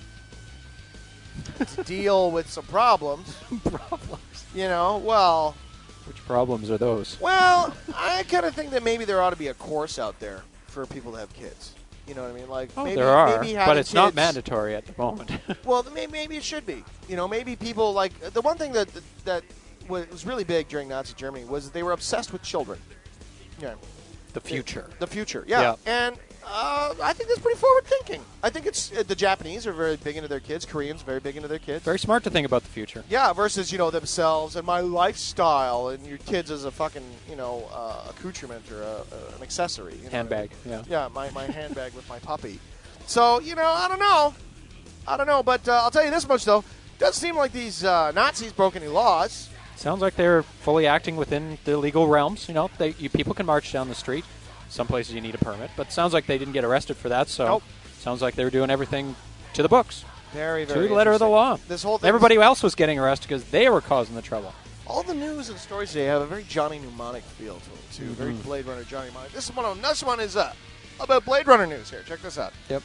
to deal with some problems. Problems. You know, well. Which problems are those? Well, I kind of think that maybe there ought to be a course out there for people to have kids. You know what I mean? Like Oh, maybe, there are, maybe but having it's not kids- mandatory at the moment. Well, then may- maybe it should be. You know, maybe people like the one thing that that was really big during Nazi Germany was they were obsessed with children. Yeah, the future. the future. Yeah, Yeah. and uh, I think that's pretty forward thinking. I think it's uh, the Japanese are very big into their kids. Koreans very big into their kids. Very smart to think about the future. Yeah, versus, you know, themselves and my lifestyle and your kids as a fucking, you know, uh, accoutrement or a, a, an accessory. You know Handbag, what I mean? yeah. Yeah, my, my handbag with my puppy. So, you know, I don't know. I don't know, but uh, I'll tell you this much, though. Doesn't seem like these uh, Nazis broke any laws. Sounds like they're fully acting within the legal realms. You know, they, you, people can march down the street. Some places you need a permit, but sounds like they didn't get arrested for that. So, Nope. sounds like they were doing everything to the books, Very, to very the letter of the law. This whole thing. Everybody else was getting arrested because they were causing the trouble. All the news and stories today have a very Johnny Mnemonic feel to them, too. Very Mm-hmm. Blade Runner Johnny Mnemonic. This is one. On, this one is uh, about Blade Runner news here. Check this out. Yep.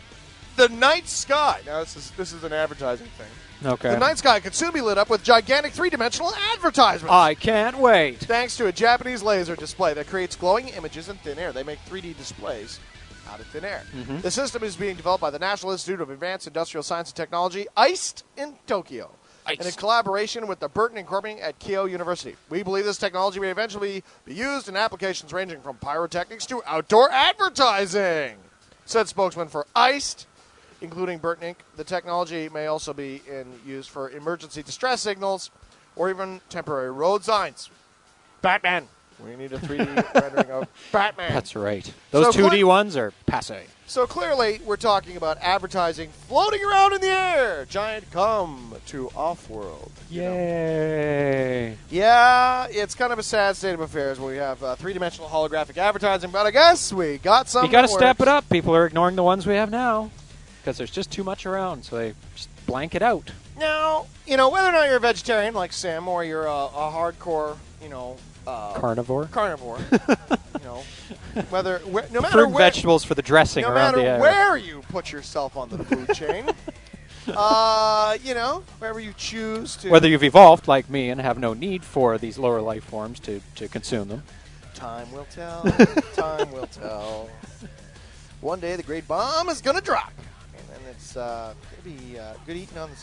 The night sky. Now, this is this is an advertising thing. Okay. The night sky could soon be lit up with gigantic three-dimensional advertisements. I can't wait. Thanks to a Japanese laser display that creates glowing images in thin air. They make three D displays out of thin air. Mm-hmm. The system is being developed by the National Institute of Advanced Industrial Science and Technology, I C E T, in Tokyo, and in collaboration with the Burton and Corbin at Keio University. We believe this technology may eventually be used in applications ranging from pyrotechnics to outdoor advertising, said spokesman for I C E T. Including Burton Incorporated. The technology may also be in use for emergency distress signals or even temporary road signs. Batman. We need a three D rendering of Batman. That's right. Those So two D cle- ones are passe. So clearly, we're talking about advertising floating around in the air. Giant come to off-world. you know. Yay. Yeah, it's kind of a sad state of affairs where we have uh, three-dimensional holographic advertising, but I guess we got something. You got to that step works. it up. People are ignoring the ones we have now because there's just too much around, so they just blank it out. Now, you know, whether or not you're a vegetarian like Sam or you're a, a hardcore, you know, uh, Carnivore. carnivore, you know, whether wh- no matter Fruit and where, vegetables for the dressing no around matter the air. where you put yourself on the food chain, uh, you know, wherever you choose to. Whether you've evolved like me and have no need for these lower life forms to, to consume them. Time will tell. Time will tell. One day the great bomb is going to drop. And then it's uh, going to be uh, good eating on the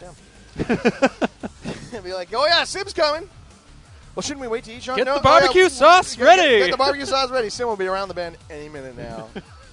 sim. It'll be like, oh, yeah, Sim's coming. Well, shouldn't we wait to eat, Sean? Get no, the barbecue oh, yeah, sauce get, ready. Get, get the barbecue sauce ready. Sim will be around the bend any minute now.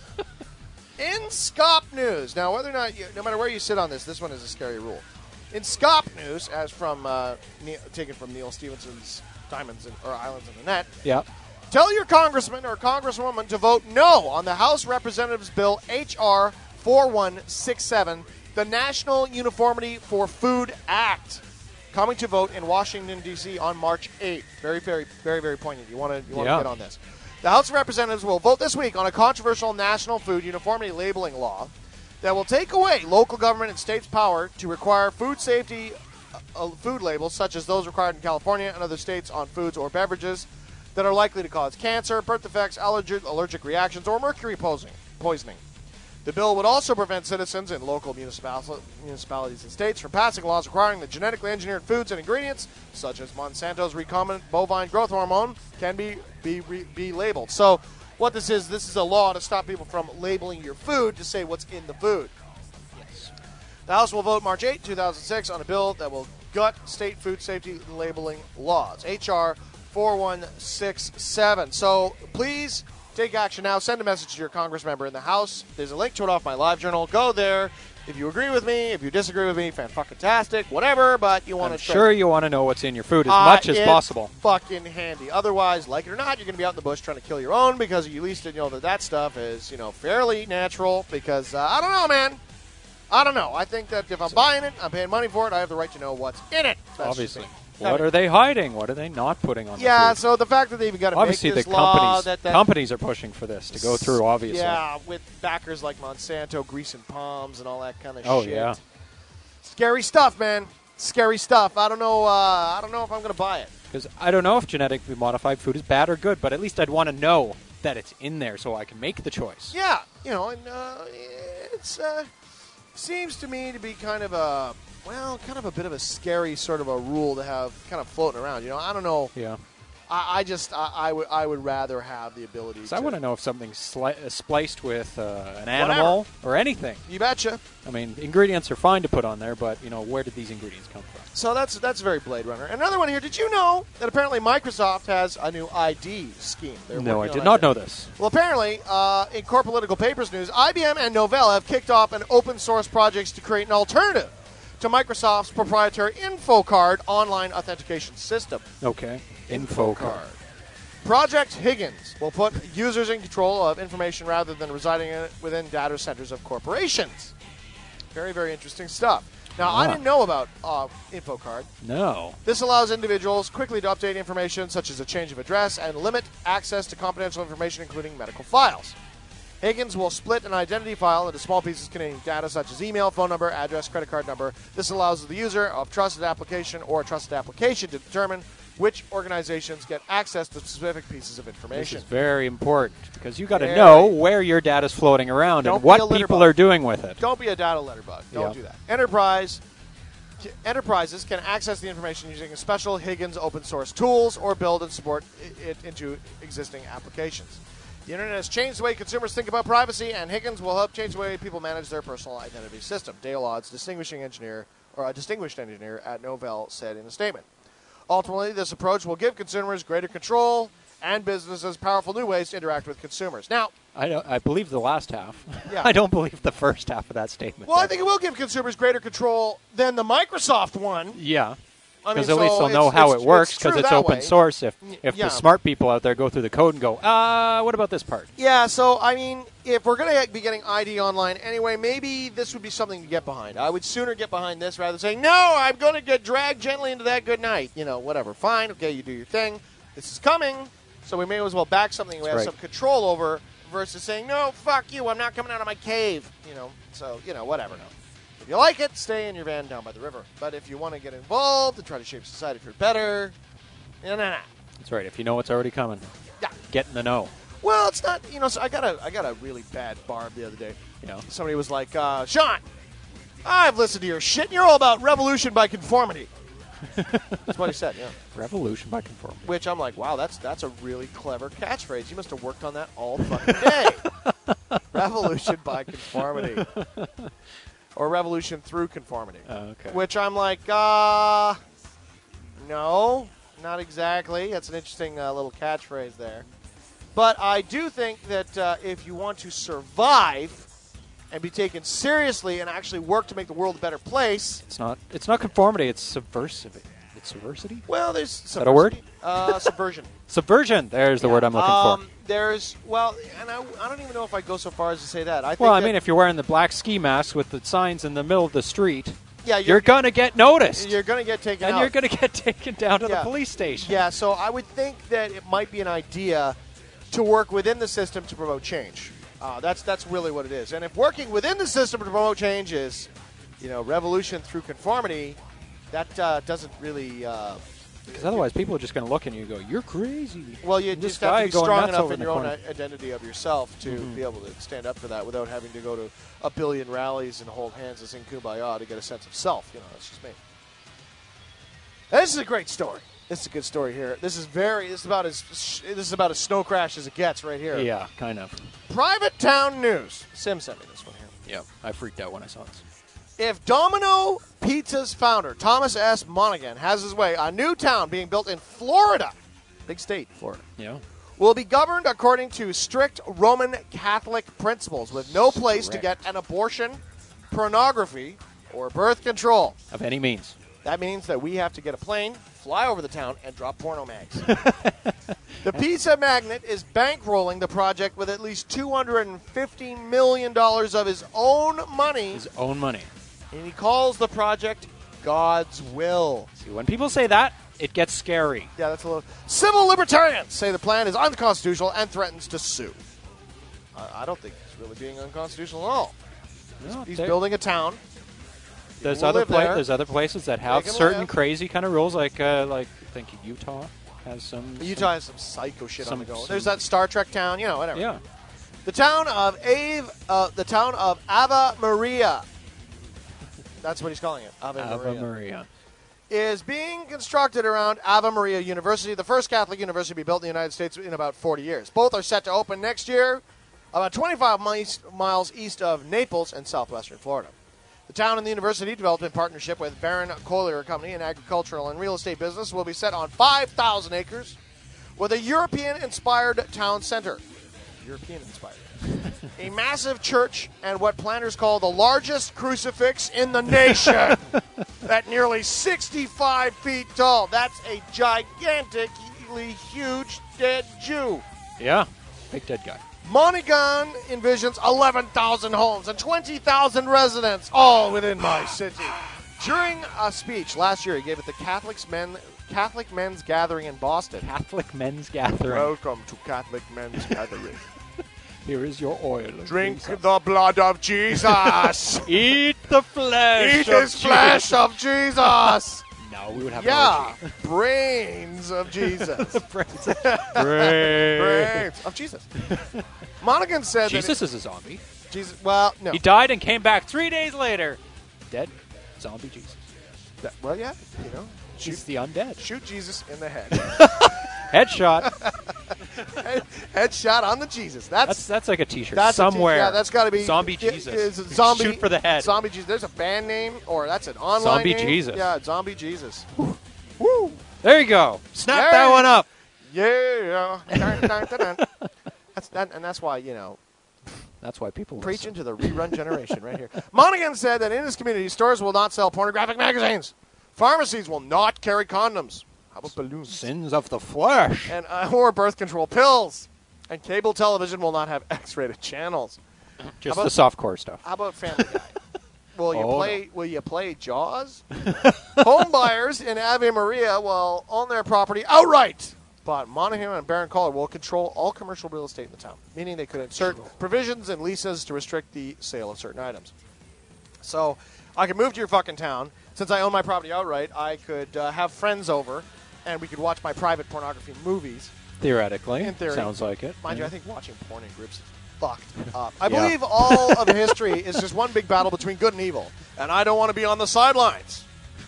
In Scop news. Now, whether or not, you, no matter where you sit on this, this one is a scary rule. In Scop news, as from uh, Neil, taken from Neil Stephenson's Diamonds in, or Islands in the Net. Yeah. Tell your congressman or congresswoman to vote no on the House Representatives Bill H R forty-one sixty-seven, the National Uniformity for Food Act, coming to vote in Washington, D C on March eighth. Very, very, very, very poignant. You want to you want to Yeah. get on this. The House of Representatives will vote this week on a controversial national food uniformity labeling law that will take away local government and states' power to require food safety uh, food labels, such as those required in California and other states on foods or beverages that are likely to cause cancer, birth defects, allergic, allergic reactions, or mercury poisoning. The bill would also prevent citizens in local municipal- municipalities and states from passing laws requiring that genetically engineered foods and ingredients, such as Monsanto's recombinant bovine growth hormone, can be be, re, be labeled. So what this is, this is a law to stop people from labeling your food to say what's in the food. Yes. The House will vote March eighth, two thousand six on a bill that will gut state food safety labeling laws, H R forty-one sixty-seven. So please take action now. Send a message to your Congress member in the House. There's a link to it off my live journal. Go there. If you agree with me, if you disagree with me, fan-fucking-tastic, whatever, but you want I'm to sure you want to know what's in your food as uh, much as it's possible. Fucking handy. Otherwise, like it or not, you're going to be out in the bush trying to kill your own because you at least know that that stuff is, you know, fairly natural. Because uh, I don't know, man. I don't know. I think that if I'm buying it, I'm paying money for it, I have the right to know what's in it. That's Obviously. just me. What are they hiding? What are they not putting on Yeah, the food? so the fact that they've got to Obviously, make this the law companies that, that companies are pushing for this to go through. Obviously, yeah, with backers like Monsanto, greasing palms, and all that kind of Oh, shit. yeah. Scary stuff, man. Scary stuff. I don't know. Uh, I don't know if I'm going to buy it. because I don't know if genetically modified food is bad or good, but at least I'd want to know that it's in there so I can make the choice. Yeah, you know, and uh, it's uh, seems to me to be kind of a well, kind of a bit of a scary sort of a rule to have kind of floating around. You know, I don't know. Yeah. I, I just I, I would I would rather have the ability. So to, I want to know if something's sli- uh, spliced with uh, an animal or anything. You betcha. I mean, ingredients are fine to put on there, but you know, where did these ingredients come from? So that's that's very Blade Runner. Another one here. Did you know that apparently Microsoft has a new I D scheme? They're No, I working did on not that. know this. Well, apparently, uh, in Core Political Papers news, I B M and Novell have kicked off an open source project to create an alternative to Microsoft's proprietary InfoCard online authentication system. Okay. InfoCard. Project Higgins will put users in control of information rather than residing in it within data centers of corporations. Very, very interesting stuff. Now, I Ah. didn't know about uh, InfoCard. No. This allows individuals quickly to update information such as a change of address and limit access to confidential information, including medical files. Higgins will split an identity file into small pieces containing data such as email, phone number, address, credit card number. This allows the user of trusted application or a trusted application to determine which organizations get access to specific pieces of This information. is very important because you got to Very. know where your data's floating around Don't and be a what litter people bug. are doing with it. Don't be a data letterbug. Don't Yeah. do that. Enterprise enterprises can access the information using special Higgins open source tools or build and support it into existing applications. The internet has changed the way consumers think about privacy, and Higgins will help change the way people manage their personal identity system. Dale Odds, distinguishing engineer or a distinguished engineer at Novell, said in a statement. Ultimately, this approach will give consumers greater control and businesses powerful new ways to interact with consumers. Now, I, don't, I believe the last half. Yeah. I don't believe the first half of that statement. well, I think it will give consumers greater control than the Microsoft one. Yeah. I mean, Because at least so they'll know it's- how it's- it works it's because true it's, that open way. source. If if yeah. the smart people out there go through the code and go, uh, what about this part? Yeah, so, I mean, if we're going to be getting I D online anyway, maybe this would be something to get behind. I would sooner get behind this rather than saying, no, I'm going to get dragged gently into that good night. You know, whatever. Fine. Okay, you do your thing. This is coming, so we may as well back something we That's have right. some control over versus saying, no, fuck you, I'm not coming out of my cave. You know, so, you know, whatever. No. If you like it, stay in your van down by the river. But if you want to get involved and try to shape society for better, no, no, no. That's right. If you know what's already coming, Yeah. get in the know. Well, it's not, you know, so I got a, I got a really bad barb the other day. You know. Somebody was like, uh, Sean, I've listened to your shit, and you're all about revolution by conformity. That's what he said, yeah. Revolution by conformity. Which I'm like, wow, that's that's a really clever catchphrase. You must have worked on that all fucking day. Revolution by conformity. Or revolution through conformity. Oh, okay. Which I'm like, uh, no, not exactly. That's an interesting uh, little catchphrase there. But I do think that uh, if you want to survive and be taken seriously and actually work to make the world a better place. It's not It's not conformity, it's subversive. It's subversity? Well, there's Is that a word? Uh, subversion. Subversion. There's the word I'm looking um, for. There's, well, and I, I don't even know if I'd go so far as to say that. I think Well, I that- mean, if you're wearing the black ski mask with the signs in the middle of the street, yeah, you're, going to get noticed. You're going to get taken and out. you're going to get taken down to Yeah. the police station. Yeah, so I would think that it might be an idea to work within the system to promote change. Uh, that's that's really what it is. And if working within the system to promote change is, you know, revolution through conformity, that uh, doesn't really. Uh, Because otherwise, people are just going to look at you and go, "You're crazy." well, you And this just have guy to be going strong nuts enough over in in your the own corner. i- identity of yourself to Mhm. be able to stand up for that without having to go to a billion rallies and hold hands and sing Kumbaya to get a sense of self. You know, that's just me. This is a great story. This is a good story here. This is very. This is about as. This is about as snow crash as it gets right here. Yeah, kind of. Private Town News. Sim sent me this one here. Yeah, I freaked out when I saw this. If Domino Pizza's founder, Thomas S. Monaghan, has his way, a new town being built in Florida, big state, Florida, Yeah. will be governed according to strict Roman Catholic principles with no place to get an abortion, pornography, or birth control. Of any means. That means that we have to get a plane, fly over the town, and drop porno mags. The pizza magnate is bankrolling the project with at least two hundred fifty million dollars of his own money, His own money. and he calls the project God's will. See, when people say that, it gets scary. Yeah, that's a little. Civil libertarians say the plan is unconstitutional and threatens to sue. I, I don't think it's really being unconstitutional at all. No, He's there- building a town. There's People other live pla- there. there's other places that have They can certain live. crazy kind of rules, like uh, like I think Utah has some. Utah has some psycho shit some- on the go. some- There's that Star Trek town, you know, whatever. Yeah. The town of Ave, uh, the town of Ave Maria. That's what he's calling it. Ave, Ave Maria. Maria. Is being constructed around Ave Maria University, the first Catholic university to be built in the United States in about forty years. Both are set to open next year, about twenty-five miles, miles east of Naples in southwestern Florida. The town and the university, developed in partnership with Baron Collier Company, an agricultural and real estate business, will be set on five thousand acres with a European-inspired town center. European-inspired. A massive church and what planners call the largest crucifix in the nation at nearly sixty-five feet tall. That's a gigantically huge dead Jew. Yeah. Big dead guy. Monaghan envisions eleven thousand homes and twenty thousand residents, all within my city. During a speech last year, he gave at the Catholics men, Catholic Men's Gathering in Boston. Catholic Men's Gathering. Welcome to Catholic Men's Gathering. Here is your oil. Drink Jesus. the blood of Jesus. Eat the flesh. Eat of his flesh Jesus. of Jesus. No, we would have Yeah, brains of Jesus. brains. brains of Jesus. Monaghan said Jesus that is a zombie. it, Jesus. Well, no. He died and came back three days later. Dead. Zombie Jesus. That- well, yeah, you know, shoot, He's the undead. shoot Jesus in the head. Headshot. head. Headshot on the Jesus. That's That's that's like a T-shirt that's a t- somewhere. yeah, that's got to be Zombie it- Jesus. It's a zombie. Shoot for the head. Zombie Jesus. There's a band name, or that's an online Zombie name. Jesus. Yeah, Zombie Jesus. Woo. There you go. Snap There that you- one up. Yeah. Dun, dun, dun, dun. That's that, and that's why you know. That's why people Preaching listen. to the rerun generation right here. Monaghan said that in his community, stores will not sell pornographic magazines. Pharmacies will not carry condoms. How about balloons? Sins of the flesh. And uh, or birth control pills. And cable television will not have X-rated channels. Just How the about- softcore stuff. How about Family Guy? Will you Oh, play? Will you play Jaws? Home buyers in Ave Maria will own their property outright. But Monaghan and Baron Collier will control all commercial real estate in the town, meaning they could insert provisions and leases to restrict the sale of certain items. So I could move to your fucking town. Since I own my property outright, I could uh, have friends over, and we could watch my private pornography movies. Theoretically. In theory. Sounds like it. Mind Yeah. you, I think watching porn in groups is fucked up. I Yeah. believe all of history is just one big battle between good and evil. and I don't want to be on the sidelines.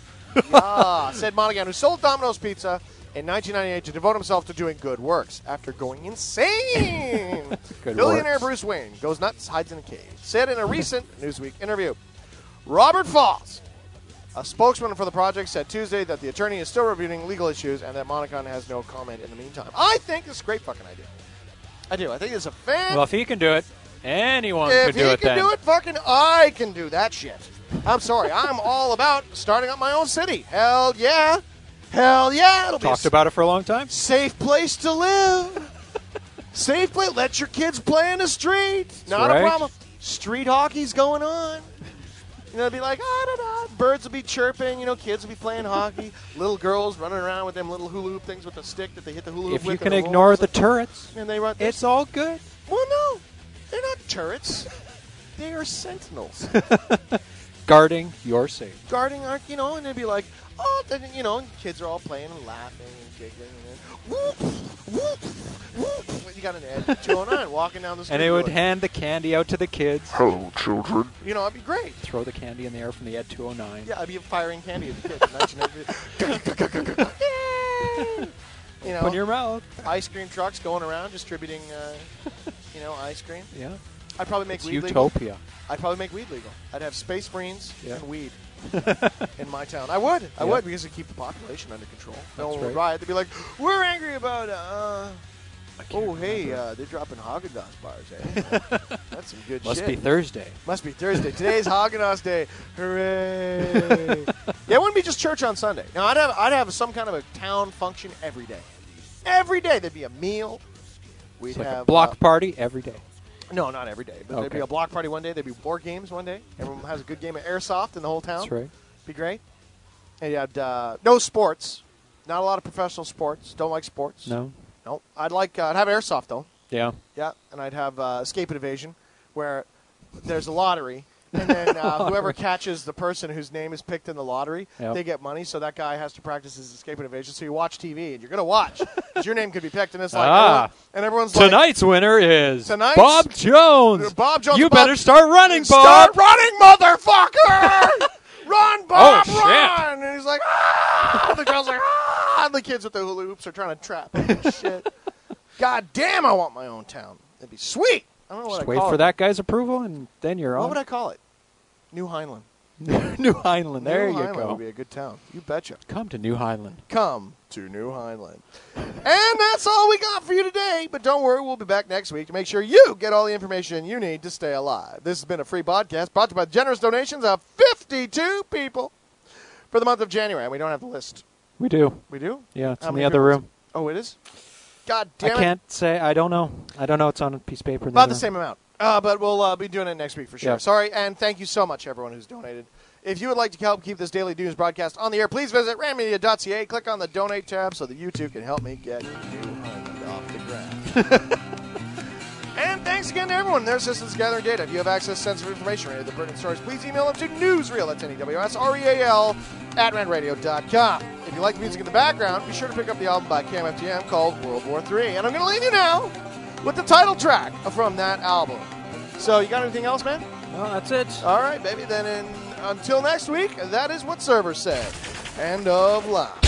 Yeah, said Monaghan, who sold Domino's Pizza in nineteen ninety-eight to devote himself to doing good works after going insane. Good Billionaire works. Bruce Wayne goes nuts, hides in a cave. Said in a recent Newsweek interview, Robert Falls, a spokesman for the project, said Tuesday that the attorney is still reviewing legal issues and that Monaghan has no comment in the meantime. I think this is a great fucking idea. I do. I think it's a fan. Well, if he can do it, anyone if could he do it can then. do it, fucking I can do that shit. I'm sorry. I'm all about starting up my own city. Hell yeah. Hell yeah. It'll Talked be a about it for a long time. safe place to live. Safe place. Let your kids play in the street. Not right. a problem. Street hockey's going on. You know, it'd be like, ah, da, da. Birds will be chirping. You know, kids will be playing hockey. Little girls running around with them little hula hoop things with the stick that they hit the hula hoop If with. you can and it ignore rolls the like- turrets, and they run. it's all good. Well, no. They're not turrets. They are sentinels. Guarding your safety. Guarding our, you know, and they'd be like, oh, then, you know, and kids are all playing and laughing and giggling, and then whoop, whoop, whoop. You got an Ed two oh nine walking down the street. And it would like, hand the candy out to the kids. Hello, children. you know, it'd be great. Throw the candy in the air from the Ed two oh nine. Yeah, I'd be firing candy at the kids in nineteen ninety. Yay! You know, Put in your mouth. ice cream trucks going around distributing, uh, you know, ice cream. Yeah. I'd probably make It's weed legal. utopia. I'd probably make weed legal. I'd have space marines Yeah. and weed in my town. I would. I Yeah. would because it'd keep the population under control. No That's one would right. riot. They'd be like, we're angry about, uh, oh, hey, uh, they're dropping Haagen-Dazs bars, eh? That's some good Must shit. be Thursday. Must be Thursday. Today's Haagen-Dazs Day. Hooray. Yeah, it wouldn't be just church on Sunday. Now, I'd have, I'd have some kind of a town function every day. Every day there'd be a meal. We'd It's like have a block uh, party every day. no, not every day. But there'd Okay. be a block party one day. There'd be board games one day. Everyone has a good game of airsoft in the whole town. That's right. Be great. And you had uh, no sports. Not a lot of professional sports. Don't like sports. No? No. I'd like. Uh, I'd have airsoft though. Yeah. Yeah. And I'd have uh, escape and evasion, where there's a lottery, and then uh, whoever catches the person whose name is picked in the lottery, Yep. they get money. So that guy has to practice his escape and evasion. So you watch T V, and you're gonna watch because your name could be picked, and it's like, Ah. everyone- and everyone's like, Tonight's winner is Tonight's- Bob Jones. Bob Jones. You Bob- better start running, Start Bob. running, motherfucker! Run, Bob, Oh, shit. run! And he's like, ah! The girl's like, ah! And the kids with the hula hoops are trying to trap him and shit. God damn, I want my own town. It'd be sweet. I don't know what Just I'd wait call for it. that guy's approval, and then you're What on. would I call it? New Highland. New Highland. There New you Highland go. would be a good town. You betcha. Come to New Highland. Come to New Highland. And that's all we got for you today. But don't worry, we'll be back next week to make sure you get all the information you need to stay alive. This has been a free podcast brought to you by generous donations of fifty-two people for the month of January. And we don't have the list. We do. We do? Yeah, it's How in many the other people is room. it? Oh, it is? God I damn it. can't say. I don't know. I don't know. It's on a piece of paper. in About the other same amount. Uh, but we'll uh, be doing it next week for sure. Yeah. Sorry, and thank you so much, everyone who's donated. If you would like to help keep this daily news broadcast on the air, please visit ram media dot c a. Click on the donate tab so that you too can help me get New Highland off the ground. And thanks again to everyone. Their assistance gathering data. If you have access to sensitive information related to the pertinent stories, please email them to newsreel, that's N E W S R E A L, at rand radio dot com. If you like the music in the background, be sure to pick up the album by K M F T M called World War Three. And I'm going to leave you now with the title track from that album. So, you got anything else, man? No, that's it. All right, baby. Then in, until next week, that is what Server said. End of line.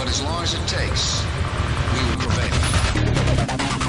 But as long as it takes, we will prevail.